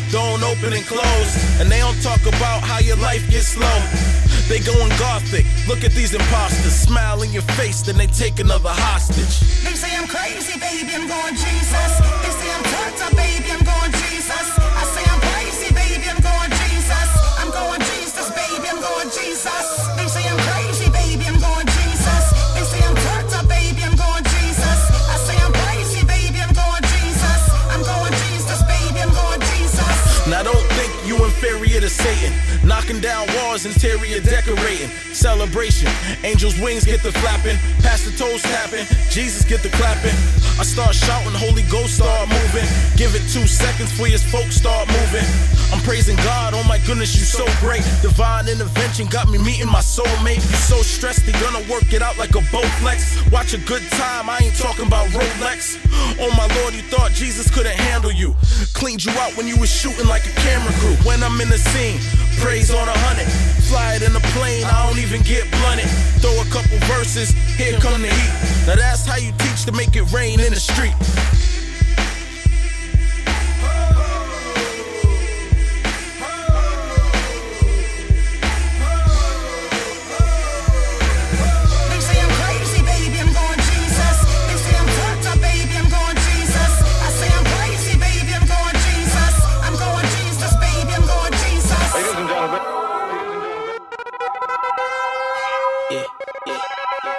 don't open and close. And they don't talk about how your life gets slow. They going gothic, look at these imposters. Smile in your face, then they take another hostage. They say I'm crazy, baby, I'm going Jesus. They say I'm turned up, baby, I'm going Jesus. I say I'm crazy, baby, I'm going Jesus. I'm going Jesus, baby, I'm going Jesus. They say I'm crazy, baby, I'm going Jesus. They say I'm turned up, baby, I'm going Jesus. I say I'm crazy, baby, I'm going Jesus. I'm going Jesus, baby, I'm going Jesus. Now don't think you inferior to Satan. Knocking down walls, interior decorating. Celebration, angels' wings get the flapping. Pastor toes tapping, Jesus get the clapping. I start shouting, Holy Ghost start moving. Give it two seconds for his folks start moving. I'm praising God, oh my goodness, you so great. Divine intervention got me meeting my soulmate. You so stressed, they gonna work it out like a Bowflex. Watch a good time, I ain't talking about Rolex. Oh my Lord, you thought Jesus couldn't handle you. Cleaned you out when you was shooting like a camera crew. When I'm in the scene, praise on a hundred. Fly it in a plane, I don't even get blunted. Throw a couple verses, here come the heat. Now that's how you teach to make it rain in the street. They say I'm crazy, baby, I'm going Jesus. They say I'm turned up, baby, I'm going Jesus. I say I'm crazy, baby, I'm going Jesus. I'm going Jesus, baby, I'm going Jesus. Ladies and gentlemen. Yeah, yeah, yeah.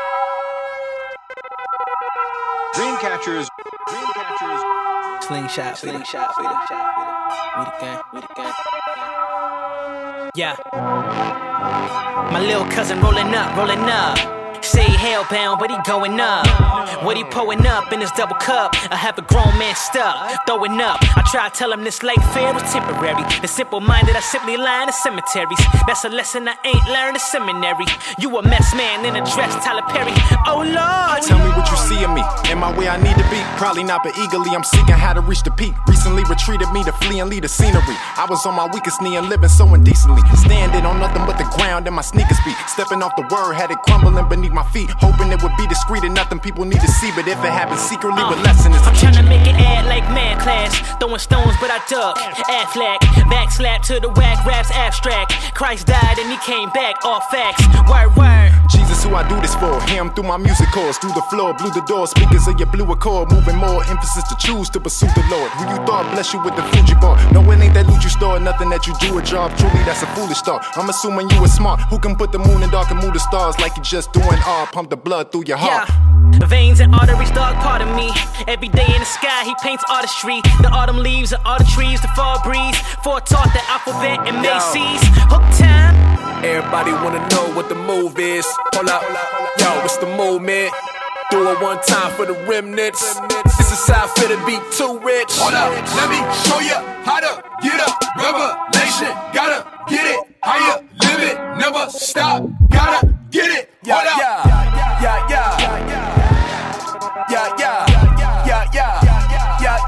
Dreamcatchers. Dreamcatchers. Slingshot, slingshot, slingshot. We the gang, we the gang. Yeah. My little cousin rolling up, rolling up. Say he hellbound, but he going up. What he pulling up in his double cup? I have a grown man stuck, throwing up. I try to tell him this life fair was temporary. The simple-minded, I simply lie in the cemeteries. That's a lesson I ain't learned in seminary. You a mess man in a dress, Tyler Perry. Oh Lord. Tell me what you see in me. Am I where I need to be? Probably not, but eagerly I'm seeking how to reach the peak. Recently retreated me to flee and lead the scenery. I was on my weakest knee and living so indecently. Standing on nothing but the ground and my sneakers beat. Stepping off the word, had it crumbling beneath my feet. Hoping it would be discreet and nothing people need to see. But if it happens secretly, Uh, with lesson is I'm teaching. tryna make it add like man class. Throwing stones, but I duck. Ad flag, back slap to the whack raps abstract. Christ died and he came back, all facts. Word, word. Jesus, who I do this for. Hear him through my music chords. Through the floor, blew the door. Speakers of your blue accord. Moving more emphasis to choose to pursue the Lord. Who you thought bless you with the Fuji bar. No, it ain't that loot you store. Nothing that you do a job. Truly, that's a foolish thought. I'm assuming you were smart. Who can put the moon in dark and move the stars like you just doing all? Pump the blood through your heart. Yeah. Veins and arteries, dog, part of me. Every day in the sky, he paints artistry. The autumn leaves and all the trees, the fall breeze. Foretaught the alphabet and Macy's. Hook time. Everybody wanna know what the move is. Hold up, yo, what's the movement? Do it one time for the remnants. This is how fit to be too rich. Hold up, let me show you how to get up. Revelation, gotta get it. How you live it, never stop. Gotta get it. Hold up. Yeah, yeah, yeah, yeah, yeah, yeah, yeah, yeah, yeah,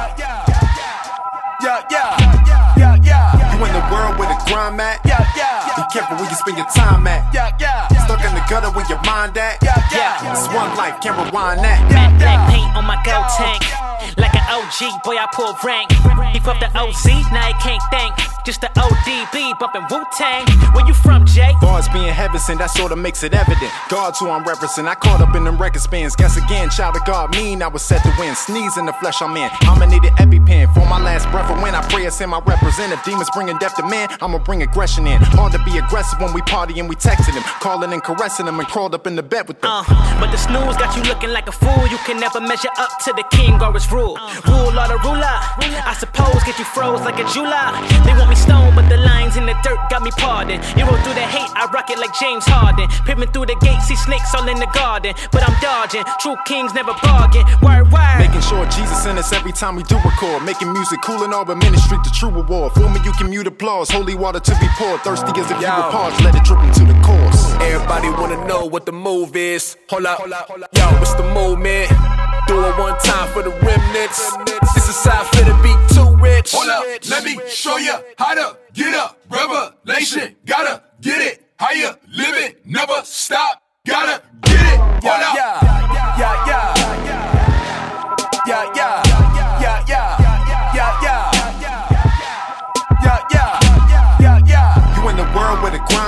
yeah, yeah, yeah. You in the world where the grime at? Yeah, yeah. Be careful where you spend your time at. Yeah, yeah. Stuck in the gutter where your mind at. Yeah, yeah. It's one life, can't rewind that. Matte black paint on my gold tank. Like an O G, boy, I pull rank. He from the O Z, now he can't think. Just the O D B bumpin' Wu-Tang. Where you from, Jay? Bars being heaven sent, that sorta makes it evident. God's who I'm referencing. I caught up in them record spins. Guess again, child of God, mean I was set to win. Sneeze in the flesh I'm in. I'ma need an EpiPen for my last breath. And when I pray, it's in my representative. Demons bringing death to men, I'ma bring aggression in. Hard to be aggressive when we party and we texting them. Calling and caressing them and crawled up in the bed with them. Uh, but the snooze got you looking like a fool. You can never measure up to the king or his rule. Rule or the ruler. I suppose get you froze like a jeweler. They want me stoned, but the lines in the dirt got me pardoned. You roll through the hate, I rock it like James Harden. Pippin' through the gate, see snakes all in the garden. But I'm dodging, true kings never bargain. Word, word. Making sure Jesus in us every time we do record. Making music cool and all, but ministry the true reward. Feel me, you can mute applause. Holy water to be poured. Thirsty as if you were parched. Let it drip into the course. Everybody wanna know what the move is. Hold up, yo, what's the movement? Do it one time for the remnants. This is how fit to be too rich. Hold up, let me show you how to get up. Revelation, gotta get it. How you live it, never stop. Gotta get it. Hold up. Yeah, yeah, yeah, yeah, yeah, yeah, yeah, yeah, yeah, yeah,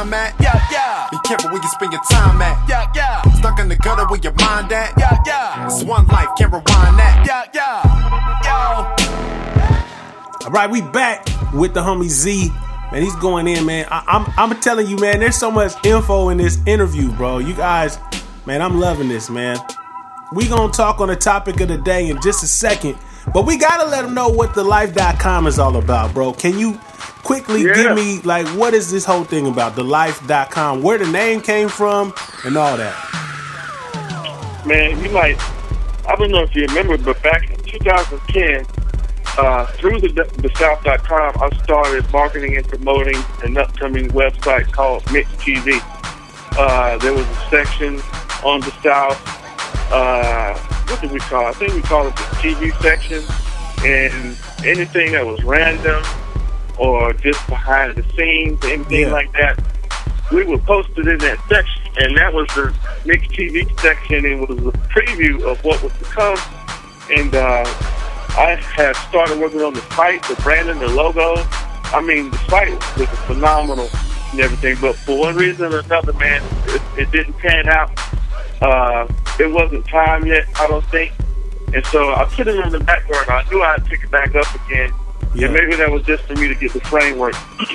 rhyme at? Yeah, yeah. Be careful where you spend your time at. Yeah, yeah. Stuck in the gutter where your mind at? Yeah, yeah. It's one life, can't rewind that. Yeah, yeah. Yo. All right, we back with the homie Z. Man, he's going in, man. I, I'm I'm telling you, man, there's so much info in this interview, bro. You guys, man, I'm loving this, man. We gonna talk on the topic of the day in just a second, but we gotta let them know what the life dot com is all about, bro. Can you quickly Yeah. give me, like, what is this whole thing about, the life dot com, where the name came from, and all that? Man, you might, I don't know if you remember, but back in two thousand ten, uh, through the, the South dot com, I started marketing and promoting an upcoming website called Mix T V. Uh, there was a section on the South, uh, what did we call it? I think we called it the T V section, and anything that was random or just behind the scenes, anything Yeah. like that, we would post it in that section, and that was the Mix T V section, and it was a preview of what was to come. And uh, I had started working on the site, the branding, the logo. I mean, the site was phenomenal and everything, but for one reason or another, man, it, it didn't pan out. Uh, it wasn't time yet, I don't think. And so I put it on the back burner. I knew I'd pick it back up again. Yeah. And maybe that was just for me to get the framework.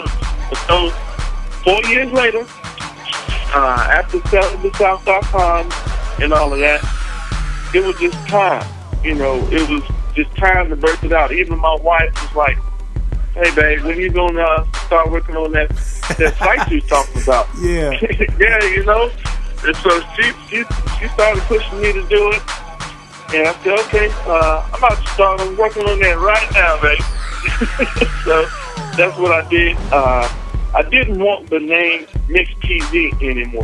So four years later, uh, after selling the South dot com and all of that, it was just time. You know, it was just time to burst it out. Even my wife was like, "Hey, babe, when you gonna uh, start working on that that site you was talking about?" Yeah. Yeah, you know. And so she she she started pushing me to do it, and I said, "Okay, uh, I'm about to start. I'm working on that right now, babe." So that's what I did. Uh, I didn't want the name Mix T V anymore.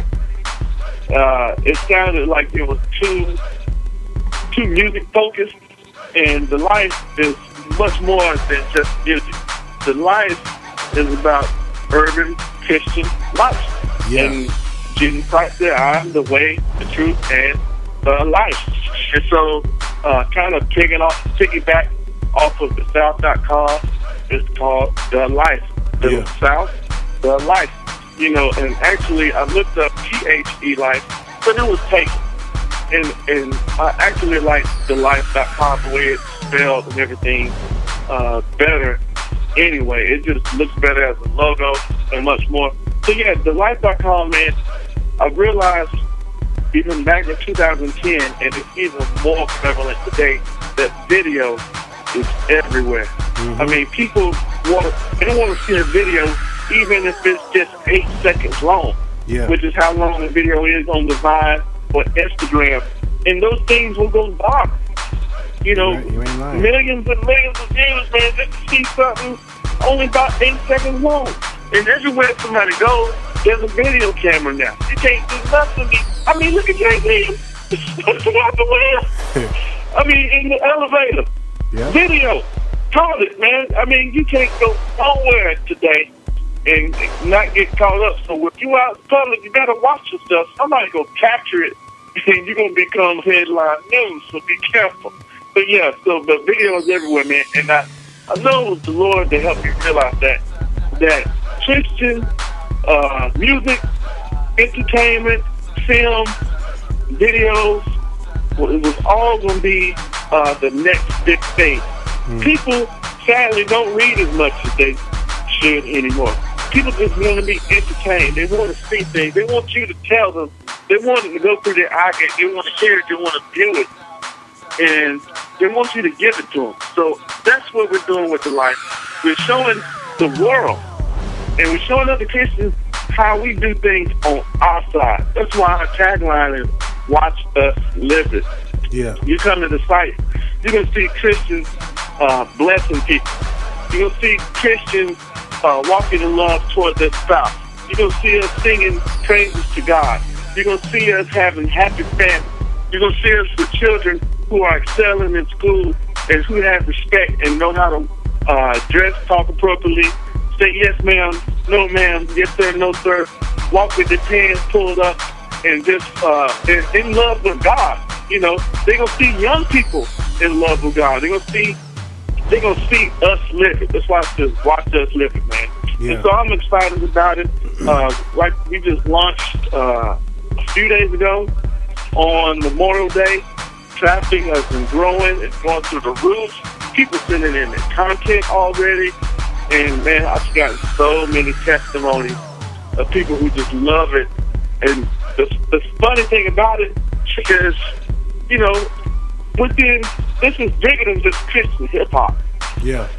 Uh, it sounded like it was too too music focused, and the life is much more than just music. The life is about urban Christian life. Yeah. And Jesus Christ said, "I am the way, the truth, and the life." And so, uh, kind of picking off, piggyback off of the South dot com, it's called The Life. The Yeah. South, The Life. You know, and actually, I looked up T H E Life, but it was taken. And and I actually like the life dot com, the way it's spelled and everything, uh, better anyway. It just looks better as a logo and much more. So yeah, the life dot com, man, I realized even back in two thousand ten, and it's even more prevalent today, that video is everywhere. Mm-hmm. I mean, people want they don't want to see a video even if it's just eight seconds long, Yeah. which is how long the video is on the Vine or Instagram. And those things will go dark. You know, You ain't- you ain't lying. millions and millions of views, man, just to see something only about eight seconds long. And everywhere somebody goes, there's a video camera now. You can't do nothing. I mean, look at J B. Out the way. I mean, in the elevator. Yeah. Video. Call it, man. I mean, you can't go nowhere today and not get caught up. So if you out in public, you better watch yourself. Somebody gonna capture it, and you're gonna become headline news. So be careful. But yeah, so the videos everywhere, man. And I, I know it was the Lord to help me realize that that Christian uh, music, entertainment, film, videos, well, it was all gonna be uh, the next big thing. Mm. People sadly don't read as much as they should anymore. People just want to be entertained. They want to see things. They want you to tell them. They want it to go through their eye gate. They want to hear it. They want to view it. And they want you to give it to them. So that's what we're doing with the life. We're showing the world, and we're showing other Christians how we do things on our side. That's why our tagline is, "Watch us live it." Yeah. You come to the site, you're going to see Christians uh, blessing people. You're going to see Christians uh, walking in love toward their spouse. You're going to see us singing praises to God. You're going to see us having happy families. You're going to see us with children who are excelling in school and who have respect and know how to uh, dress, talk appropriately, say yes ma'am, no ma'am, yes sir, no sir, walk with their pants pulled up, and just uh, in, in love with God. You know, they're going to see young people in love with God. They're going to see they're going to see us live it. That's why it says, watch us live it, man. And Yeah. so I'm excited about it. Uh, like we just launched uh, a few days ago on Memorial Day. Traffic has been growing. It's going through the roof. People sending in their content already. And, man, I've gotten so many testimonies of people who just love it. And the, the funny thing about it is, you know, within, this is bigger than just Christian hip-hop. Yeah.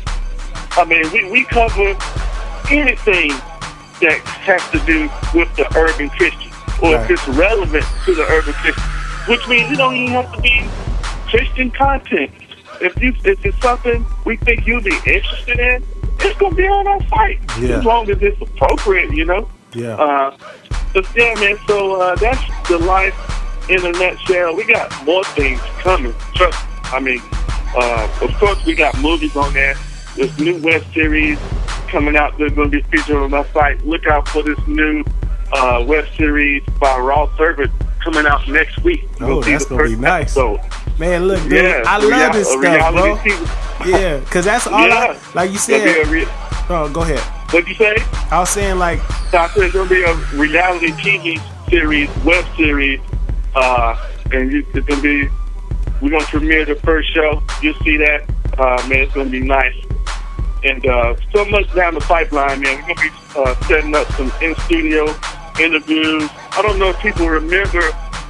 I mean, we, we cover anything that has to do with the urban Christian, or Right. if it's relevant to the urban Christian, which means you don't even have to be Christian content. If you if it's something we think you'll be interested in, it's gonna be on our site, Yeah. as long as it's appropriate, you know. Yeah. Uh, but yeah, man. So uh, that's the life in a nutshell. We got more things coming. Trust me. I mean, uh, of course, we got movies on there. There's new web series coming out. They're going to be featured on my site. Look out for this new uh, web series by Raw Servant coming out next week. Oh, You'll see that's the gonna be first nice. episode. Man, look, dude, Yeah, I rea- love this a stuff, reality bro. T V. Yeah, because that's all Yeah. I, like you It'll be said. a re- Oh, go ahead. What'd you say? I was saying, like, So I said it's going to be a reality T V series, web series, uh, and you, it's going to be, we're going to premiere the first show. You'll see that. Uh, man, it's going to be nice. And uh, so much down the pipeline, man. We're going to be uh, setting up some in-studio interviews. I don't know if people remember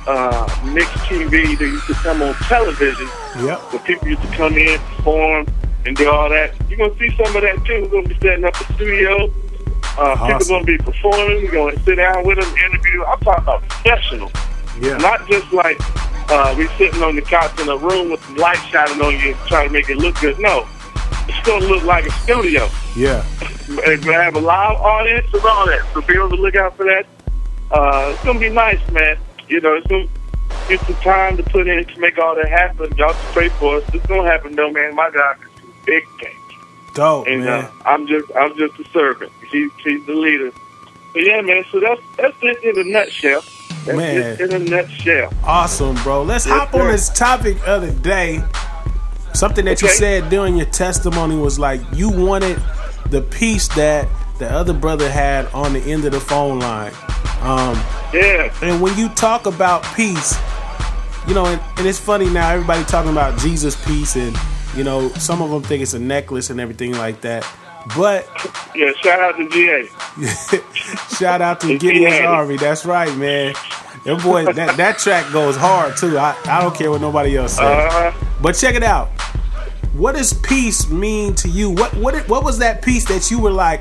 uh, Mixed T V that used to come on television. Yep. Where people used to come in, perform, and do all that. You're going to see some of that, too. We're going to be setting up a studio. Uh, People Awesome. going to be performing. We're going to sit down with them, interview. I'm talking about professional. Yeah. Not just like uh, we sitting on the couch in a room with the light shining on you trying to make it look good. No. It's going to look like a studio. Yeah. And we're going to have a live audience and all that. So be on the lookout for that. Uh, it's going to be nice, man. You know, it's going to get some time to put in to make all that happen. Y'all just pray for us. It's going to happen, though, man. My God can do big things. Dope, And man. uh, I'm just I'm just a servant. He's he's the leader. But yeah, man. So that's that's it in a nutshell. That's Man. it in a nutshell. Awesome, bro. Let's Yes, hop on sir. this topic of the day. Something that you Okay. said during your testimony was like you wanted the piece that the other brother had on the end of the phone line. Um, yeah. And when you talk about peace, you know, and, and it's funny now, everybody talking about Jesus peace, and, you know, some of them think it's a necklace and everything like that. But Yeah, shout out to G A. shout out to If he Gideon's had it. Army. That's right, man. That boy, that, that track goes hard too. I, I don't care what nobody else says. Uh-huh. But check it out. What does peace mean to you? What what what was that piece that you were like,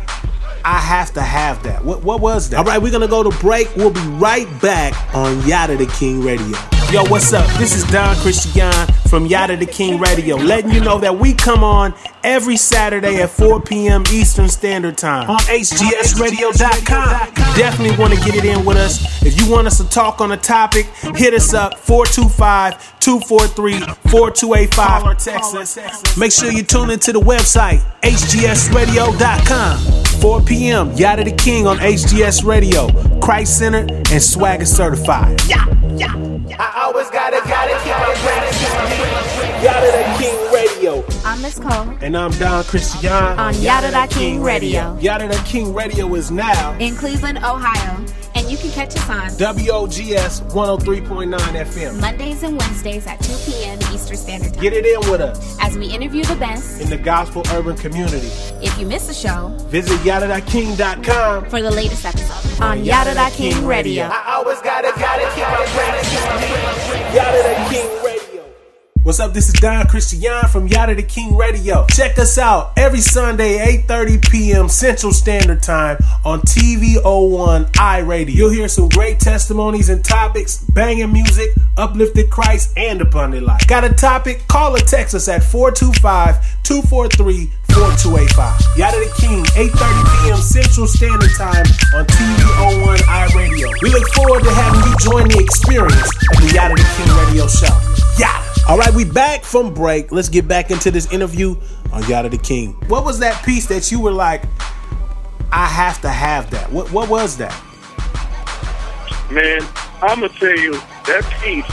I have to have that? What what was that? All right, we're gonna go to break. We'll be right back on Yada the King Radio. Yo, what's up? This is Don Christian from Yada the King Radio, letting you know that we come on every Saturday at four p.m. Eastern Standard Time on H G S radio dot com. You definitely want to get it in with us. If you want us to talk on a topic, hit us up four two five, two four three, four two eight five or text us. Make sure you tune into the website H G S radio dot com. four p.m. Yada the King on H G S Radio, Christ Centered and Swagger Certified. Yeah, yeah. I always gotta, gotta keep my friends. Yada the King Radio. I'm Miss Cole. And I'm Don Christian On Yada Da King Radio. Yada the King Radio is now In Cleveland, Ohio. And you can catch us on W O G S one oh three point nine F M. Mondays and Wednesdays at two p.m. Eastern Standard Time. Get it in with us As we interview the best. in the gospel urban community. If you miss a show, Visit yada da king dot com for the latest episode on Yada Da King Radio. I always gotta, gotta keep my friends. Yada the King Radio. What's up? This is Don Christian from Yada the King Radio. Check us out every Sunday, eight thirty p.m. Central Standard Time on T V oh one iRadio. You'll hear some great testimonies and topics, banging music, uplifted Christ, and abundant life. Got a topic? Call or text us at four two five, two four three, four two eight five. Yada the King, eight thirty p.m. Central Standard Time on T V oh one iRadio. We look forward to having you join the experience of the Yada the King Radio Show. Yada! All right, we back from break. Let's get back into this interview on Yada the King. What was that piece that you were like, I have to have that? What what was that? Man, I'm gonna tell you that piece.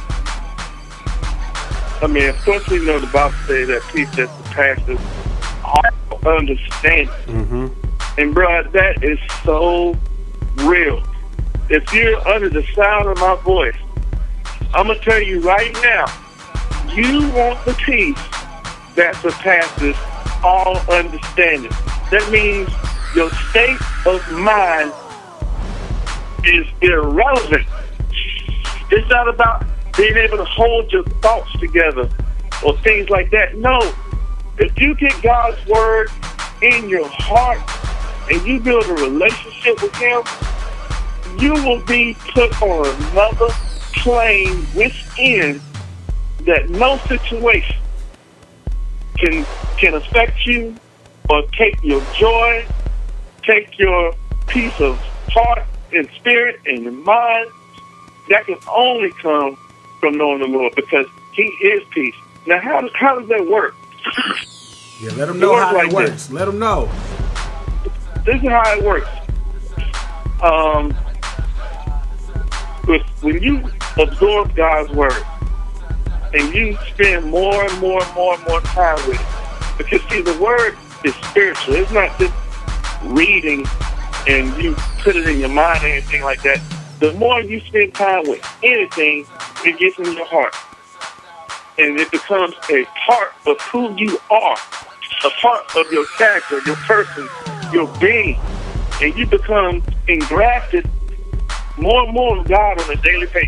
I mean, of course we know the Bible says that piece that surpasses all understanding. Mm-hmm. And bro, that is so real. If you're under the sound of my voice, I'm going to tell you right now, you want the peace that surpasses all understanding. That means your state of mind is irrelevant. It's not about being able to hold your thoughts together or things like that. No. If you get God's word in your heart and you build a relationship with him, you will be put on another plane within that no situation can can affect you or take your joy, take your peace of heart and spirit and your mind. That can only come from knowing the Lord, because he is peace. Now, how, how does that work? Yeah, let them know how like it works. This. Let them know. This is how it works. Um, with, when you absorb God's word and you spend more and more and more and more time with it, because see, the word is spiritual. It's not just reading and you put it in your mind or anything like that. The more you spend time with anything, it gets in your heart. And it becomes a part of who you are, a part of your character, your person, your being. And you become engrafted more and more with God on a daily basis.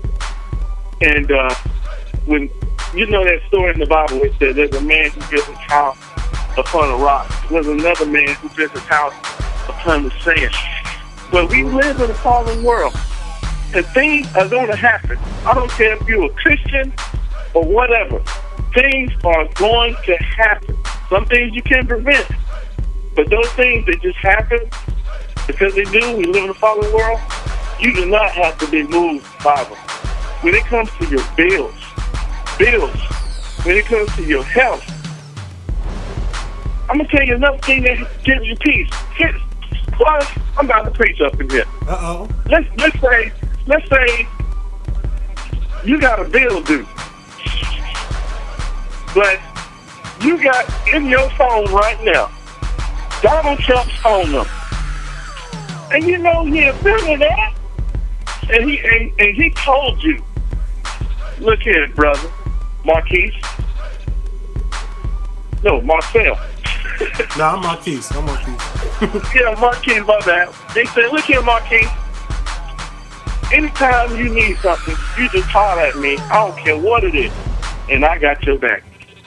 And uh, when you know that story in the Bible, it says there's a man who built his house upon a rock. There's another man who built his house upon the sand. But we live in a fallen world, and things are going to happen. I don't care if you're a Christian or whatever. Things are going to happen. Some things you can prevent, but those things that just happen because they do, we live in a fallen world, you do not have to be moved by them. When it comes to your bills, bills, when it comes to your health, I'm going to tell you another thing that gives you peace. Well, I'm about to preach up in here. Uh-oh. Let's, let's say, let's say you got a bill due. But you got in your phone right now Donald Trump's phone number. And you know he a billionaire. And he and, and he told you, look here, brother, Marquise. No, Marcel. No, I'm Marquise. I'm Marquise. Yeah, Marquise, my bad. They said, look here, Marquise. Anytime you need something, you just holler at me. I don't care what it is. And I got your back.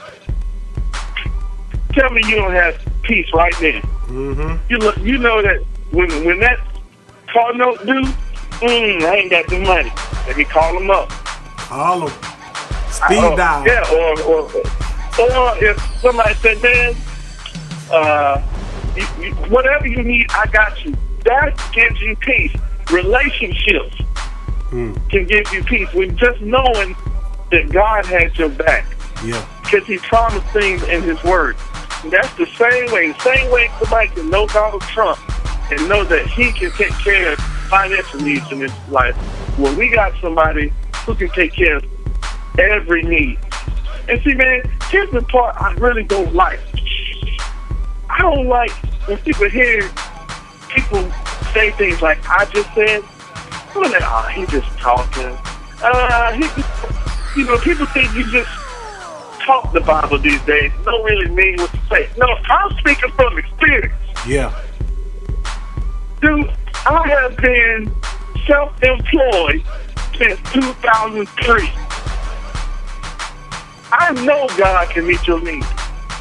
Tell me you don't have peace right then. Mm-hmm. You look, you know that when when that car note due, mm, I ain't got the money. Let me call them up. Call them. Speed uh, dial. Yeah, or, or or if somebody said, man, uh, you, you, whatever you need, I got you. That gives you peace. Relationships mm. can give you peace with just knowing that God has your back. Yeah. Because he promised things in his word. And that's the same way. The same way somebody can know Donald Trump and know that he can take care of financial needs in his life. Well, we got somebody who can take care of every need. And see, man, here's the part I really don't like. I don't like when people hear people say things like I just said. I'm like, oh, he just talking. Uh, he just, you know, people think you just talk the Bible these days. Don't really mean what you say. No, I'm speaking from experience. Yeah. Dude, I have been self-employed since two thousand three. I know God can meet your needs.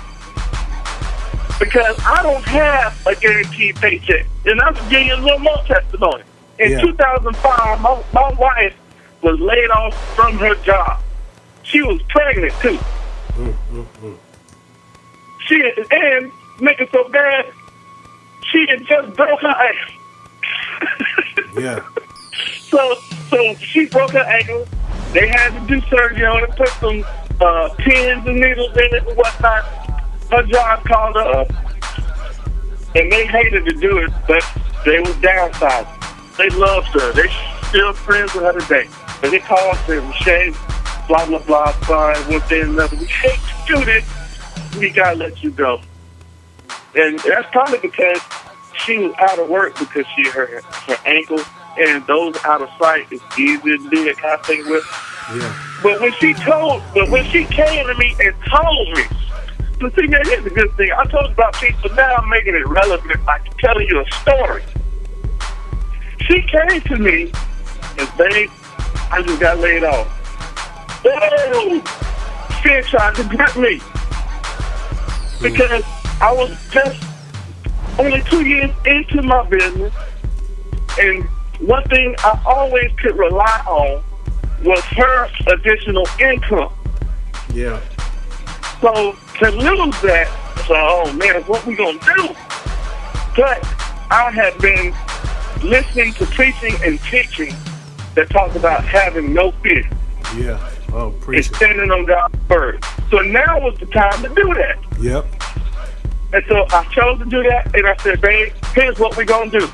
Because I don't have a guaranteed paycheck. And I'll give you a little more testimony. In Yeah. two thousand five, my, my wife was laid off from her job. She was pregnant, too. Mm, mm, mm. She had, and make it so bad, she had just broke her ankle. Yeah. So, so she broke her ankle. They had to do surgery on it, put some uh, pins and needles in it and whatnot. Her job called her up, and they hated to do it, but they were downsized. They loved her. They still friends with her today. But they called and said, Shay, blah, blah, blah, sorry, one thing and another. We hate to do this. We got to let you go. And that's probably because she was out of work because she hurt her ankle, and those out of sight is easy to do that kind of thing with. Yeah. But when she told, but when she came to me and told me, but see, man, here's the good thing. I told you about peace, but now I'm making it relevant by telling you a story. She came to me and babe, I just got laid off. Oh, fear tried to grip me because I was just only two years into my business, and one thing I always could rely on was her additional income. Yeah. So to lose that, so oh man, what we gonna do? But I had been listening to preaching and teaching that talk about having no fear. Yeah. Oh, and preach it. standing on God's word. So now was the time to do that. Yep. And so I chose to do that, and I said, babe, here's what we're going to do.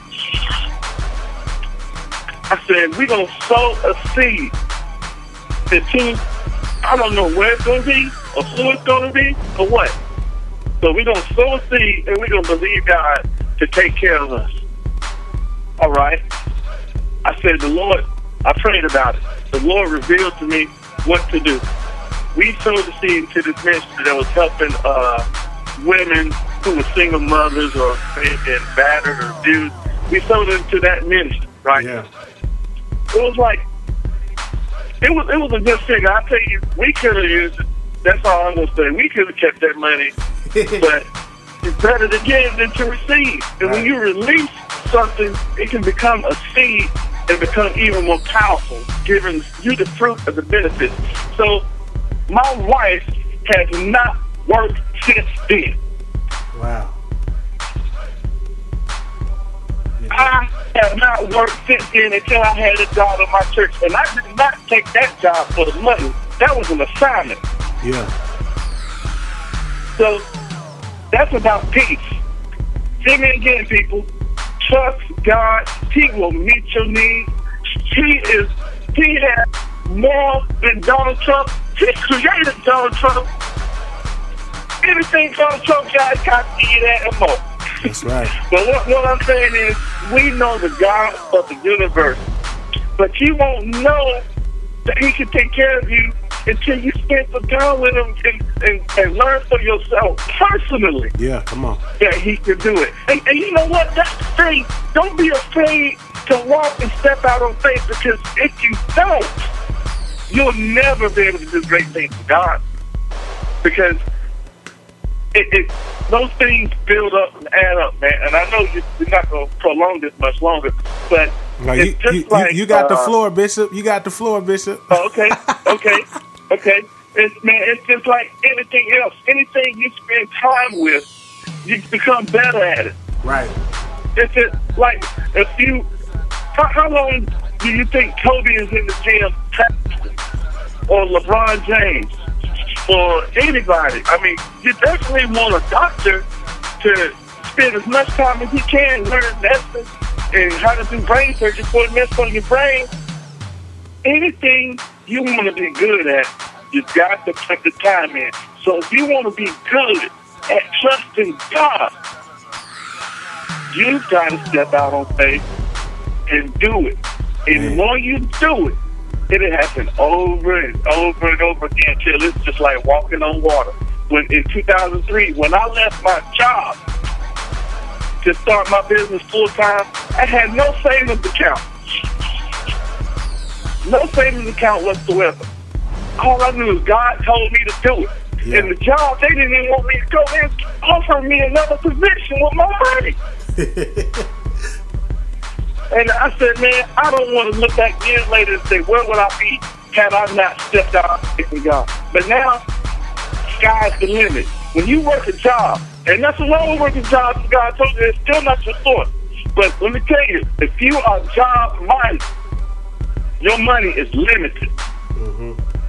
I said, we're going to sow a seed. The team, I don't know where it's going to be, or who it's going to be, or what. So we're going to sow a seed, and we're going to believe God to take care of us. All right? I said, the Lord, I prayed about it. The Lord revealed to me what to do. We sowed the seed into this ministry that was helping uh, women who were single mothers or been battered or abused. We sowed into that ministry, right? Yeah. It was like, it was it was a good figure. I tell you, we could have used it. That's all I'm gonna say. We could have kept that money, but it's better to give than to receive. And when you release something, it can become a seed and become even more powerful, giving you the fruit of the benefits. So my wife has not worked since then. Wow. I have not worked since then until I had a job at my church. And I did not take that job for the money. That was an assignment. Yeah. So that's about peace. See me again, people. Trust God. He will meet your needs. He is, he has more than Donald Trump. He created Donald Trump. Anything Donald Trump got, got to give that and more. That's right. But what, what I'm saying is, we know the God of the universe, but you won't know that he can take care of you until you spend some time with him and, and, and learn for yourself personally. Yeah, come on. That he can do it. And, and you know what? That's the thing. Don't be afraid to walk and step out on faith, because if you don't, you'll never be able to do great things for God. Because it, it those things build up and add up, man. And I know you're not going to prolong this much longer, but Like, it's you, just you, like... you, you got uh, the floor, Bishop. You got the floor, Bishop. Oh, okay, okay, okay. It's, man, it's just like anything else. Anything you spend time with, you become better at it. Right. It's just like, if you... How, how long do you think Kobe is in the gym practicing? Or LeBron James? Or anybody? I mean, you definitely want a doctor to spend as much time as he can learning lessons and how to do brain surgery before it messes on your brain. Anything you want to be good at, you've got to put the time in. So if you want to be good at trusting God, you've got to step out on faith and do it. And the more you do it, it'll happen over and over and over again till it's just like walking on water. When in two thousand three, when I left my job to start my business full time, I had no savings account. No savings account whatsoever. All I knew is God told me to do it. Yeah. And the job, they didn't even want me to go in, offer me another position with my money. And I said, man, I don't want to look back years later and say, where would I be had I not stepped out with God? But now, sky's the limit. When you work a job, and nothing wrong with working jobs, God told you it's still not your source. But let me tell you, if you are job-minded, your money is limited. Mm-hmm.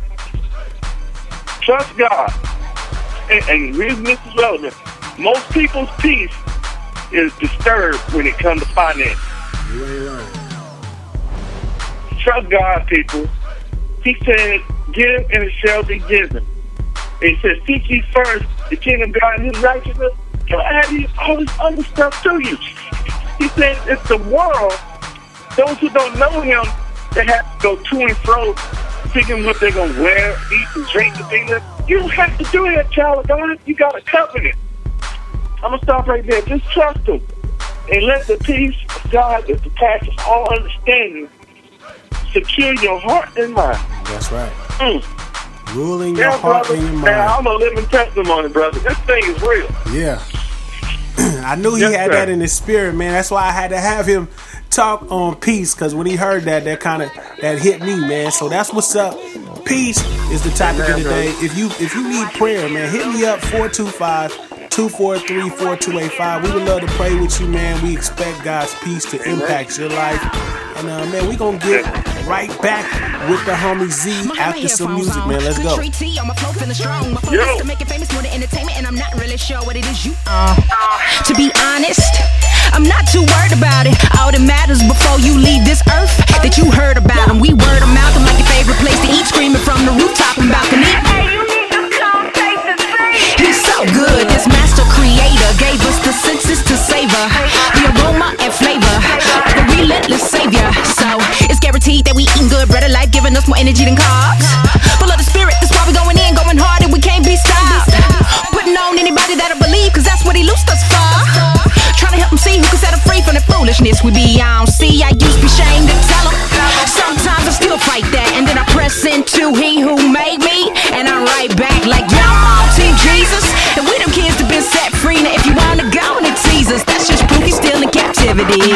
Trust God. And, and the reason this is relevant, most people's peace is disturbed when it comes to finance. You ain't lying. Trust God, people. He said, give and it shall be given. And he said, seek ye first the kingdom of God and his righteousness, he'll add you all this other stuff to you. He said it's the world. Those who don't know him, they have to go to and fro, thinking what they're going to wear, eat, and drink, and things. You don't have to do that, child of God. You got a covenant. I'm going to stop right there. Just trust him. And let the peace of God that surpasses all understanding secure your heart and mind. That's right. Mm. Ruling yeah, your heart brother, and your mind. Now, I'm a living testimony, brother. This thing is real. Yeah. I knew he Yes, had sir. that in his spirit, man. That's why I had to have him talk on peace, because when he heard that, that kind of that hit me, man. So that's what's up. Peace is the topic of the day. If you if you need prayer, man, hit me up four two five, two four three, four two eight five. We would love to pray with you, man. We expect God's peace to impact your life. And uh, man, we gonna get right back with the homie Z after some music, man. Let's go. Yo. To make it famous more than entertainment, and I'm not really sure what it is you uh, to be honest, I'm not too worried about it. All that matters before you leave this earth, that you heard about him. We word of mouth, I'm like your favorite place to eat, screaming from the rooftop and balcony. He's so good, this master creator gave us the senses to savor the aroma and flavor of the relentless savior. So it's guaranteed that we eating good bread of life, giving us more energy than carbs. Full of the spirit, that's why we going in, going hard, and we can't be stopped. Putting on anybody that'll believe, cause that's what he loosed us for. Trying to help them see who can set them free from the foolishness we be on. See, I used to be ashamed to tell them. Sometimes I still fight that, and then I press into he who made me, and I'm right back like, yeah, I'm on Team Jesus. And we them kids that been set free. Now if you wanna go and tease us, that's just proof he's still in captivity.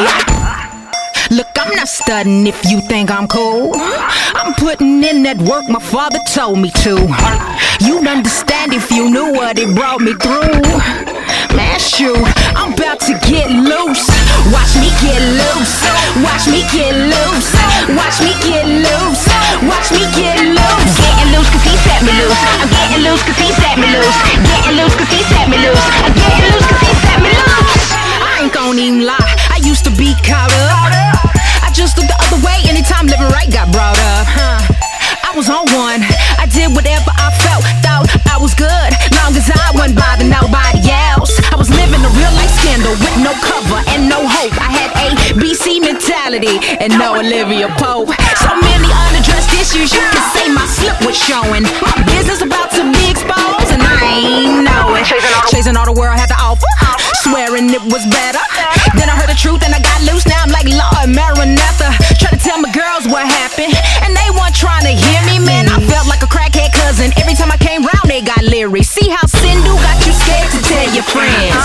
Look, I'm not studying if you think I'm cool. I'm putting in that work my father told me to. You'd understand if you knew what it brought me through. Man, shoot, I'm about to get loose. Watch me get loose. Watch me get loose. Watch me get loose. Watch me get loose. Getting loose cause he set me loose. I'm getting loose cause he set me loose. Getting loose cause he set me loose. I'm getting loose cause he set me loose. I ain't gon' even lie, I used to be caught up. I just looked the other way anytime living right got brought up, huh? I was on one, I did whatever I felt, thought I was good, long as I wasn't bothering nobody else. I was living a real life scandal with no cover and no hope. I had A B C mentality and no Olivia Pope. So many unaddressed issues, you can say my slip was showing. My business about to be exposed and I ain't know it. Chasing all the world had to offer, swearing it was better. Then I heard the truth and I got loose. Now I'm like Lord Maranatha, trying to tell my girls what happened, and they weren't trying to hear me. Man, I felt like a crackhead cousin. Every time I came round, they got leery. See how sin do got you scared to tell your friends.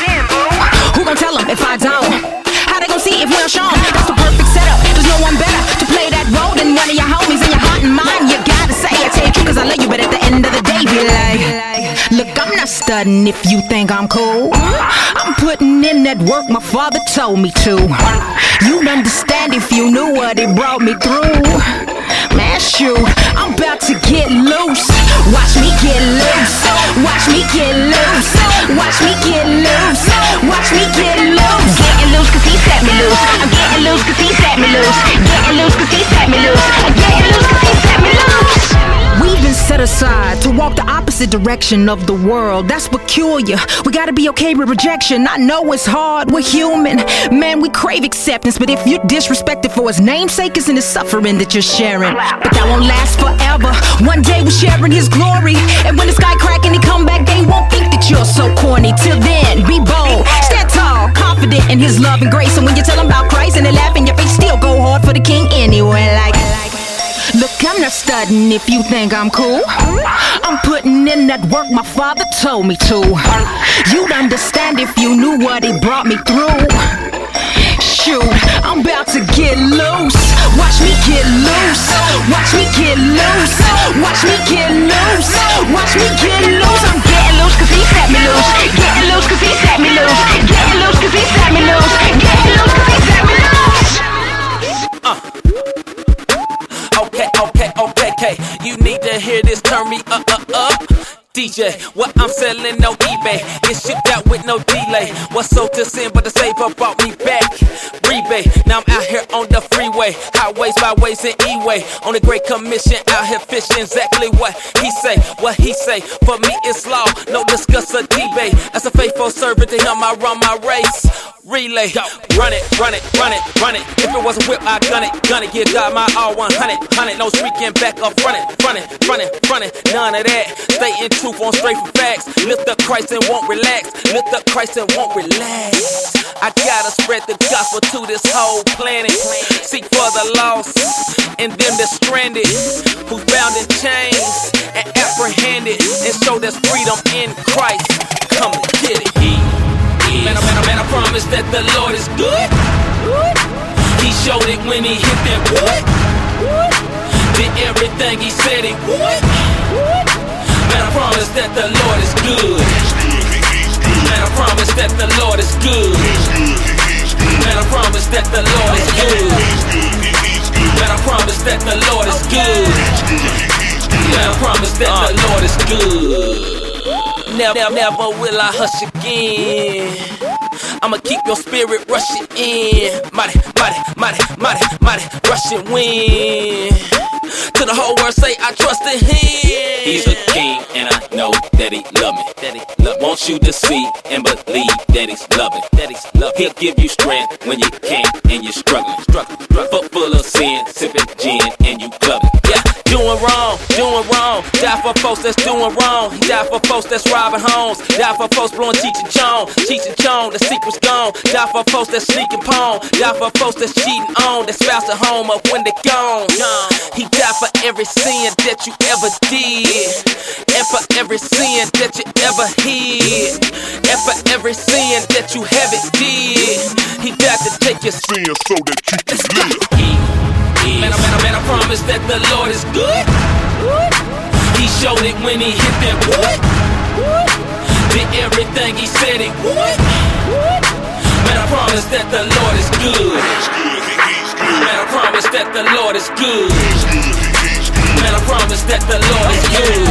Who gon' tell them if I don't? How they gon' see if we don't show 'em? That's the perfect setup. There's no one better to play that role than one of your homies in your heart and mind. You gotta say I tell you true cause I love you, but at the end of the day be like, look, I'm not studying if you think I'm cool. I'm putting in that work my father told me to. You'd understand if you knew what it brought me through. Man, shoot, I'm about to get loose. Watch me get loose. Watch me get loose. Watch me get loose. Watch me get loose. Getting loose cause he set me loose. I'm getting loose cause he set me loose. Getting loose cause he set me loose. I'm getting loose cause he set me loose. We've been set aside to walk the opposite direction of the world. That's peculiar. We gotta be okay with rejection. I know it's hard, we're human. Man, we crave acceptance, but if you're disrespected for his namesake, it's in the suffering that you're sharing. But that won't last forever. One day we're sharing his glory, and when the sky crack and he come back, they won't think that you're so corny. Till then, be bold, stand tall, confident in his love and grace. And when you tell them about Christ and they laugh in your face, still go hard for the king anyway. Like, look, I'm not studying if you think I'm cool. I'm putting in that work my father told me to. You'd understand if you knew what he brought me through. Shoot, I'm about to get loose. Watch me get loose. Watch me get loose. Watch me get loose. Watch me get loose. I'm getting loose cause he set me loose. Getting loose cause he set me loose. Getting loose cause he set me loose. Getting loose cause he set me loose. Uh. Okay, okay, okay, okay. You need to hear this. Turn me up, up, up. D J, what I'm selling on eBay, get shipped out with no delay. What's so to sin but the saver brought me back? Rebate, now I'm out here on the freeway, highways, byways, and E-way. On the Great Commission, out here fishing. Exactly what he say, what he say. For me it's law, no discuss or debate. As a faithful servant to him I run my race. relay. Run it, run it, run it, run it. If it was a whip, I gun it, gun it. Give God my all one hundred, hundred. No streaking back up, run it, run it, run it, run it. None of that. Stay in truth on straight for facts. Lift up Christ and won't relax. Lift up Christ and won't relax. I gotta spread the gospel to this whole planet. Seek for the lost and them that's stranded, who's bound in chains and apprehended, and show there's freedom in Christ. Come and get it. He is. Man, I, man, I, man, I promise that the Lord is good. He showed it when he hit that wood. Did everything he said he would. Man, I promise that the Lord is good. Man, I promise that the Lord is good. Man, I promise that the Lord is good. Man, I promise that the Lord is good. Man, I promise that the Lord is good. Never, never will I hush again. I'ma keep your spirit rushing in. Mighty, mighty, mighty, mighty, mighty, rushing wind. To the whole world say I trust in him. He's a king and I know that he love me. That he love me. Wants you to see and believe that he's loving. That he's loving. He'll give you strength when you can't and you're struggling. Struggling, struggling. But full of sin, sipping gin and you clubbing. Yeah, doing wrong, doing wrong. Die for folks that's doing wrong. He died for folks that's robbing homes. Die for folks blowing teaching John. Teaching John, the secret's gone. Die for folks that's sneaking pawn. Die for folks that's cheating on. That spouse at home up when they gone. He died for every sin that you ever did, and for every sin that you ever hid, and for every sin that you haven't did. He died to take your sin so that you can live. Man, I, man, I, man, I promise that the Lord is good. He showed it when he hit that wood. Did everything he said he would. Man, I promise that the Lord is good. Man, I promise that the Lord is good. Man, I promise that the Lord is good.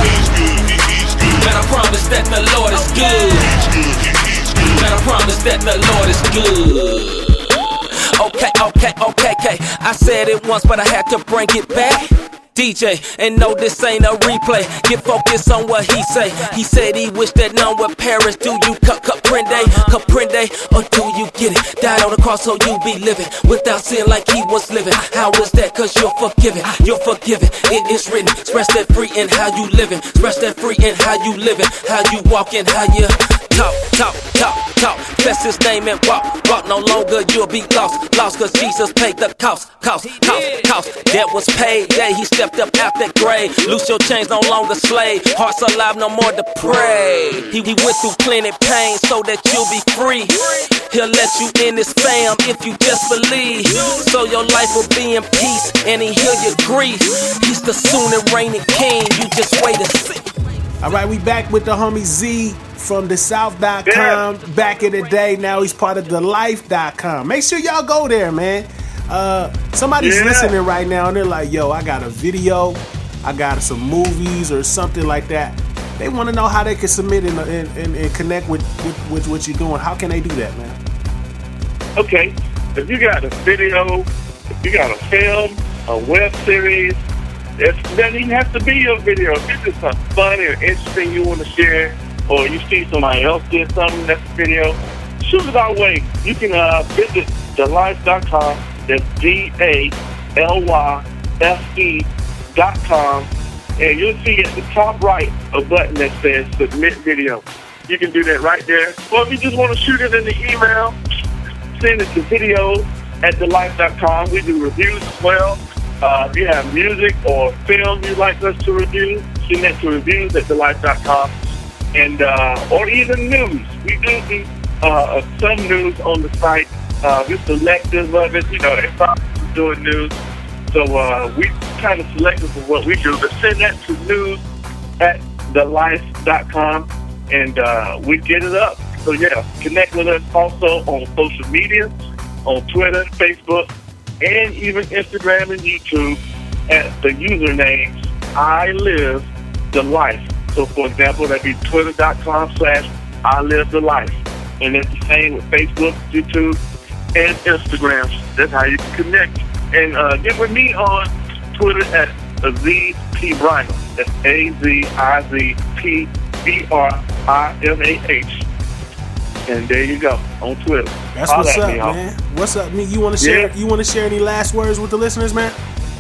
Man, I promise that the Lord is good. Man, I promise that the Lord is good. Okay, okay, okay, okay. I said it once, but I had to bring it back. D J, and no, this ain't a replay. Get focused on what he say. He said he wished that none would perish. Do you comprende, comprende, or do you get it? Died on the cross so you be living without sin like he was living. How is that? Cause you're forgiven, you're forgiven. It is written. Express that free in how you living. Express that free in how you living. How you walking, how you talk, talk, talk, talk. Confess his name and walk, walk. No longer you'll be lost, lost. Cause Jesus paid the cost, cost, cost, cost. That was paid, yeah, he stepped up out that grave. Loose your chains, no longer slave. Hearts alive, no more to pray. He, he went through plenty pain so that you'll be free. He'll let you in his fam if you just believe. So your life will be in peace and he heal your grief. He's the soon and reigning king. You just wait and see. All right, we back with the homie Z from the South dot com. Yeah. Back in the day, now he's part of the Life dot com. Make sure y'all go there, man. Uh, somebody's yeah. listening right now and they're like, yo, I got a video, I got some movies or something like that. They want to know how they can submit and, and, and, and connect with, with, with what you're doing. How can they do that, man? Okay, if you got a video, if you got a film, a web series, it doesn't even have to be your video. If it's just something funny or interesting you want to share, or you see somebody else did something that's a video, shoot it our way. You can uh, visit the life dot com. That's D A L Y F E dot com. And you'll see at the top right a button that says Submit Video. You can do that right there. Or if you just want to shoot it in the email, send it to videos at the life dot com. We do reviews as well. Uh, if you have music or film you'd like us to review, send that to reviews at the life dot com. And, uh, or even news. We do do uh, some news on the site. Uh, we're selective of it. You know, everybody's doing news. So uh, we kind of selective for what we do. But send that to news at the life dot com and uh, we get it up. So, yeah, connect with us also on social media, on Twitter, Facebook, and even Instagram and YouTube at the usernames I Live the Life. So, for example, that'd be twitter dot com slash I Live the Life. And it's the same with Facebook, YouTube, and Instagram. That's how you can connect. And uh, get with me on Twitter at Aziz P. Brimah. That's A Z I Z P B R I M A H. And there you go on Twitter. That's Holla what's at up, me, y'all. man. What's up, me? You want to share? Yeah. You want to share any last words with the listeners, man?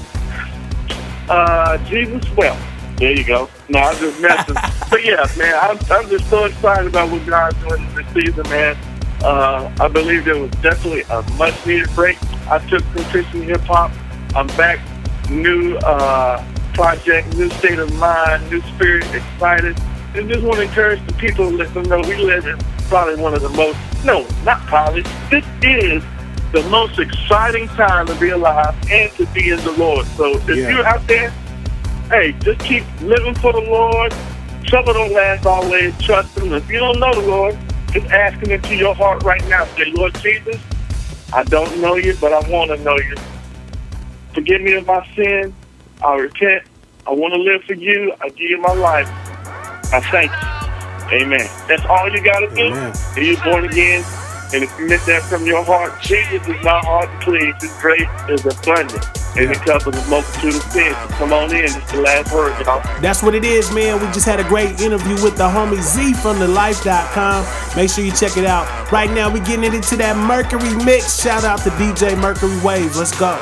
Uh, Jesus, well, there you go. No, I'm just messing. But yeah, man, I'm, I'm just so excited about what God's doing this season, man. Uh, I believe there was definitely a much needed break. I took some Christian hip hop. I'm back, new uh, project, new state of mind, new spirit, excited. And just want to encourage the people to let them know we live in probably one of the most, no, not probably, this is the most exciting time to be alive and to be in the Lord. So if Yeah. you're out there, hey, just keep living for the Lord. Trouble don't last always. Trust Him. If you don't know the Lord, just ask Him into your heart right now. Say, Lord Jesus, I don't know you, but I want to know you. Forgive me of my sin. I repent. I want to live for you. I give you my life. I thank you. Amen. That's all you got to do. Amen. If you're born again, and if you meant that from your heart, Jesus is not hard to please. His grace is abundant. And it covers a multitude of sins. So come on in. It's the last word, y'all. That's what it is, man. We just had a great interview with the homie Z from the life dot com. Make sure you check it out. Right now, we're getting into that Mercury mix. Shout out to D J Mercury Wave. Let's go.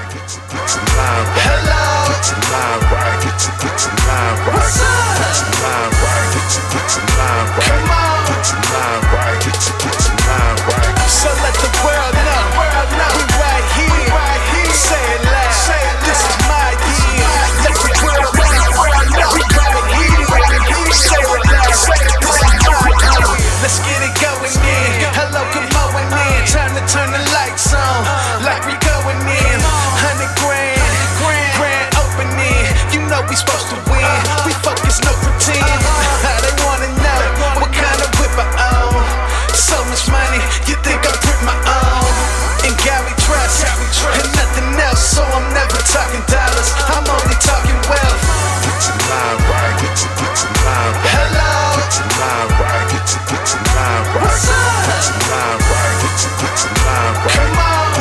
So let the world know, we right here, say it loud, this is my year. Let the world know, we right here, say it loud, this is my year. Let's get it going in, hello, come on in, time to turn the lights on, like we going in, hundred grand, grand opening, you know we supposed to win, we focus, no pretend, they wanna know, what kind of whip I own, so much money, you think I print my own, and God we trust, and nothing else, so I'm never talking dollars, I'm only talking wealth. Hello, what's up? Come on,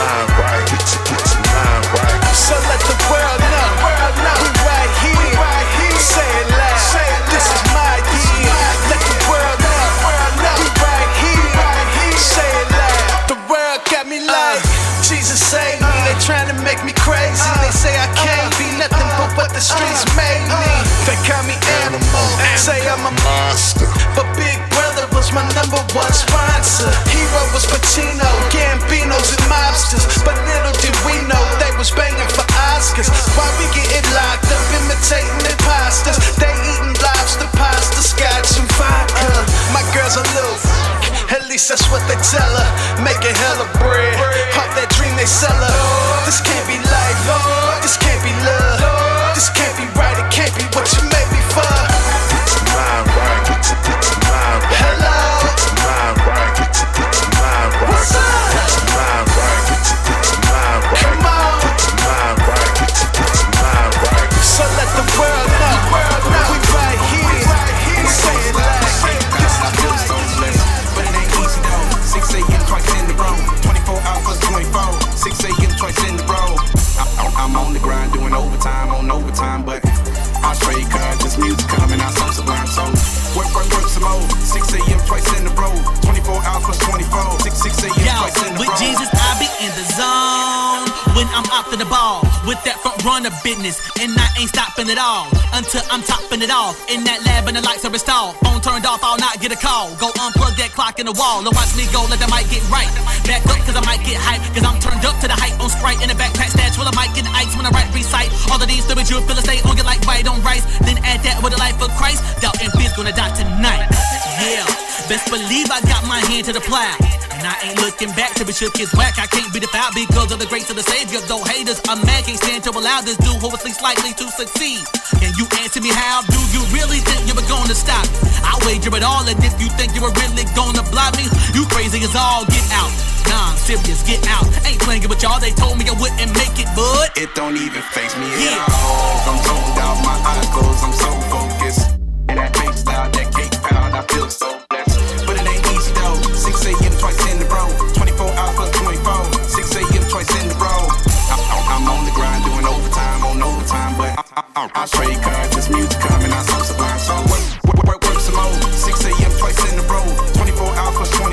so let the world know, we right here, say it loud, this is my year, let the world know, we right here, say it loud, the world got me like, Jesus saved me, they trying to make me crazy, they say I can't be nothing but what the streets made me, they call me animal, say I'm a monster, but Big Brother was my number one sponsor, hero was Pacino, Gambinos and mobsters, but little did we know they was banging for Oscars, why we getting locked up imitating imposters, they eating lobster pasta, scotch and vodka, my girl's a little at least that's what they tell her, making hella bread, off that dream they sell her, this can't be life, this can't be love, this can't be right, it can't be what you made me for. Hello, what's up? Come on, so let the world know, we right here, say it loud, this is my but it ain't easy though. six a.m. twice in the row, twenty-four hours, twenty-four. six a.m. twice in the row. I, I'm on the grind doing overtime on overtime, but I straight cause this music coming out so sublime. So work, work, work some more. six a.m. twice in the row, twenty-four hours plus twenty-four. six a.m. twice in the row. With Jesus, I be in the zone when I'm after the ball with that front runner business, and I ain't stopping at all until I'm topping it off. In that lab and the lights are installed, phone turned off, I'll not get a call. Go unplug that clock in the wall and watch me go, let that mic get right. Back up cause I might get hype, cause I'm turned up to the hype on Sprite in the backpack stash. Well, I might get ice when I write recite all of these stories you'll feel a stay on your like white on rice. Then add that with the life of Christ, doubt and fear's gonna die tonight. Yeah, best believe I got my hand to the plow, and I ain't looking back to be shook his whack. I can't be defiled because of the grace of the Savior. Though haters are mad, can't stand to allow this dude who was least likely to succeed. Can you answer me how? Do you really think you were gonna stop me? I'll wager it all, and if you think you were really gonna block me, you crazy as all get out. Nah, I'm serious, get out. Ain't playing with y'all, they told me I wouldn't make it, but it don't even face me at all. I'm zoned out, my eyes closed, I'm so focused. And that bass loud, that cake pound, I feel so blessed. But it ain't easy though. six a.m. twice in the row, twenty-four hours plus twenty-four. six a.m. twice in the row. I, I, I'm on the grind doing overtime on overtime, but I, I, I, I straight cause this music coming out so sublime. So work, work, work, work some more. six a.m. twice in the row, twenty-four hours plus twenty-four.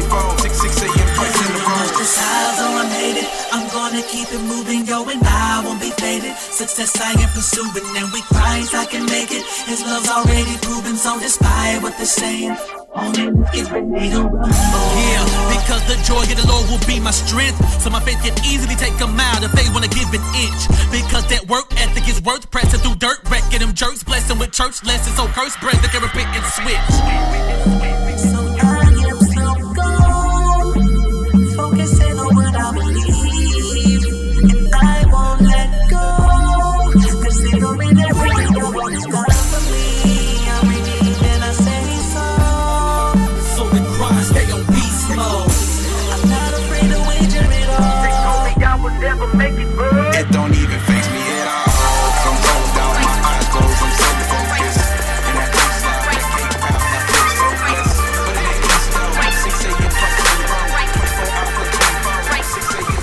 it moving, yo, and I won't be faded. Success I am pursuing, and with Christ I can make it. His love's already proven, so despite what they're saying, only is ready to rumble. Yeah, because the joy of the Lord will be my strength. So my faith can easily take a mile if they wanna give an inch. Because that work ethic is worth pressing through dirt, wrecking them jerks, blessing with church lessons. So curse bread, they can repent and switch. So I am so gone, focusing on what I believe, and I won't let go. Considering everything I want is God for me, I believe and I say so. So the grind stay on beast mode. I'm not afraid to wager it all. They told me I would never make it, but It don't even face me at all. I'm rolled down, my eyes closed, I'm so focused. And that big slide, that cake pop, I feel so blessed. But it ain't easy though. six a.m. fucking wrong. twenty-four hours, twenty-four. six a.m.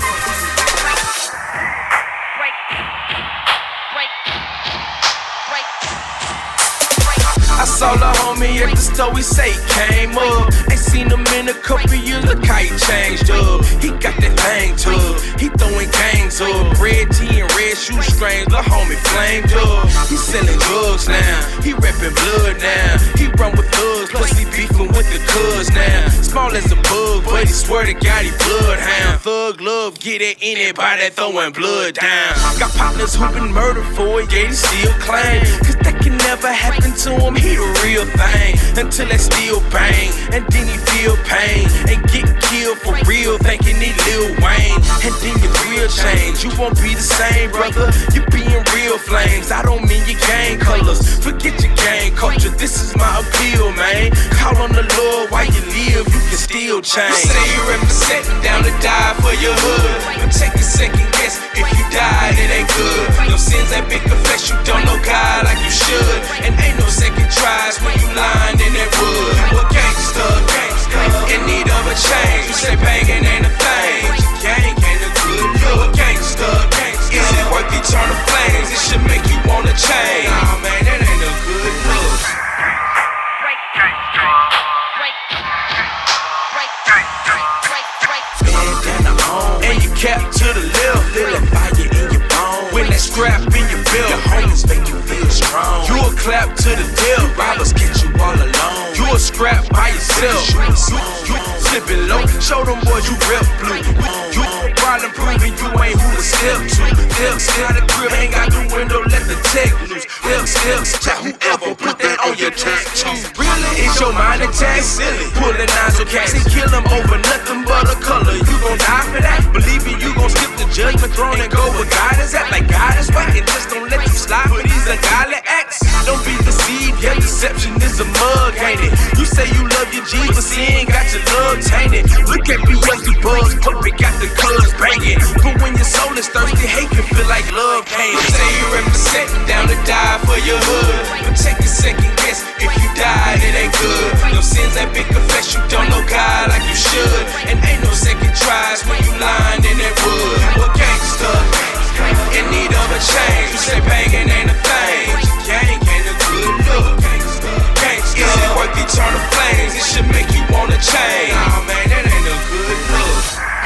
I saw the homie at the store, he say he came up. Ain't seen him in a couple years, look how he changed up. He got that thing too, he throwing gangs up. Red tee and red shoestrings, the homie flamed up. He selling drugs now, he reppin' blood now. He run with thugs, plus he beefing with the cuz now. Small as a bug, but he swear to God he bloodhound. Thug love, get at anybody throwing blood down. Got partners who been murdered for it, yet he still claim. Cause that can never happen to him, he the real thing. Until that steel bang, and then he feel pain. And get killed for real, thinking he Lil Wayne. And then your real change, you won't be the same, brother. You be in real flames, I don't mean your gang colors. Forget your gang culture, this is my appeal, man. Call on the Lord while you live, you can still change. You say you're representing down to die for your hood, but take a second guess, if you died it ain't good. Your sins ain't been confessed, you don't know God like you should. And ain't no second tries when you lined in that wood. Well, gangsta, gangsta, in need of a change. You say banging ain't a thing, but your gang ain't a good look. Gangsta, gangsta, is it worth eternal flames? It should make you wanna change. Nah, man, that ain't a good look. And you cap to the left, feel that fire in your bone. When that strap in your belt, your homies make you feel strong. You a clap to the deal, robbers get you all alone. You a scrap by yourself, you, you slip it low. Show them boys you rep blue. You problem proving you ain't who to step to. Step, step, the crib ain't got the window, let the tech loose. Step, step, step, whoever put that on your tattoo. Really? Is your mind attack silly? Pulling eyes so cats and kill them over nothing but a color. You gon' die for that? Believing you gon' skip the judgment throne and go where God is at. Like God is waiting, just don't let you slide for these ungodly acts. Don't be deceived, yeah, deception is a mug, ain't it? You say you love your G, but sin got your love tainted. Look at B S D Bugs, puppet got the clubs banging. But when your soul is thirsty, hate can feel like love can't. You say you representing down to die for your hood, but take a second guess, if you died it ain't good. Your sins ain't been confessed, you don't know God like you should. And ain't no second tries when you lined in that wood. Well, gangsta, in need of a change. You say banging ain't a thing, but your gang ain't a good look. Gangsta, is it worth eternal flames? It should make you wanna change. Nah, man, that ain't a good look.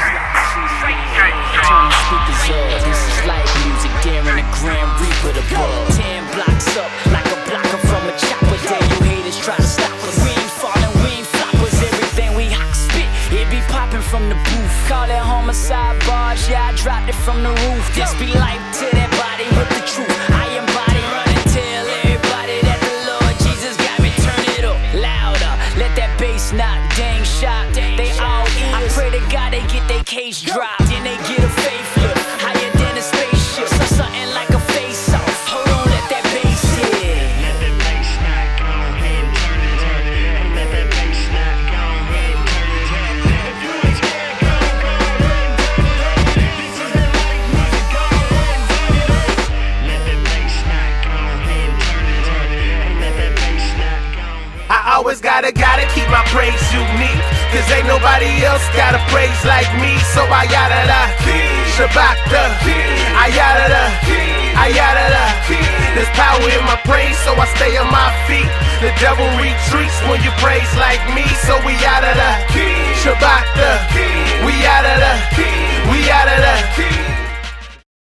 Turn the speakers up, this is live music, daring the Grand Reaper the ball. Ten blocks up, like a blocker from a chopper. There you haters try to stop us. We ain't falling, we ain't floppers. Everything we hot spit, it be popping from the booth. Call it homicide bars, yeah, I dropped it from the roof. This be life to that body with the truth. I embody, run and tell everybody that the Lord Jesus got me. Turn it up louder, let that bass knock, dang shot. They all ears. I pray to God they get their case dropped. Then they get a facelift, higher than a spaceship. So something like a face off. Hold on, let that bass hit. Let that bass knock, go ahead and turn it, turn it. Let that bass knock, go ahead and turn it, turn it. If you ain't scared, go, go ahead and turn it up. This is the life music, go ahead and turn it up. Let that bass knock, go ahead and turn it, turn it. Let that bass knock, go ahead. I always gotta, gotta keep my praise unique, cause ain't nobody else got a praise like me. So I yada da, Shabbat da, I yada da, I yada da. There's power in my praise, so I stay on my feet. The devil retreats when you praise like me. So we yada da, Shabbat da, we yada da, we yada da.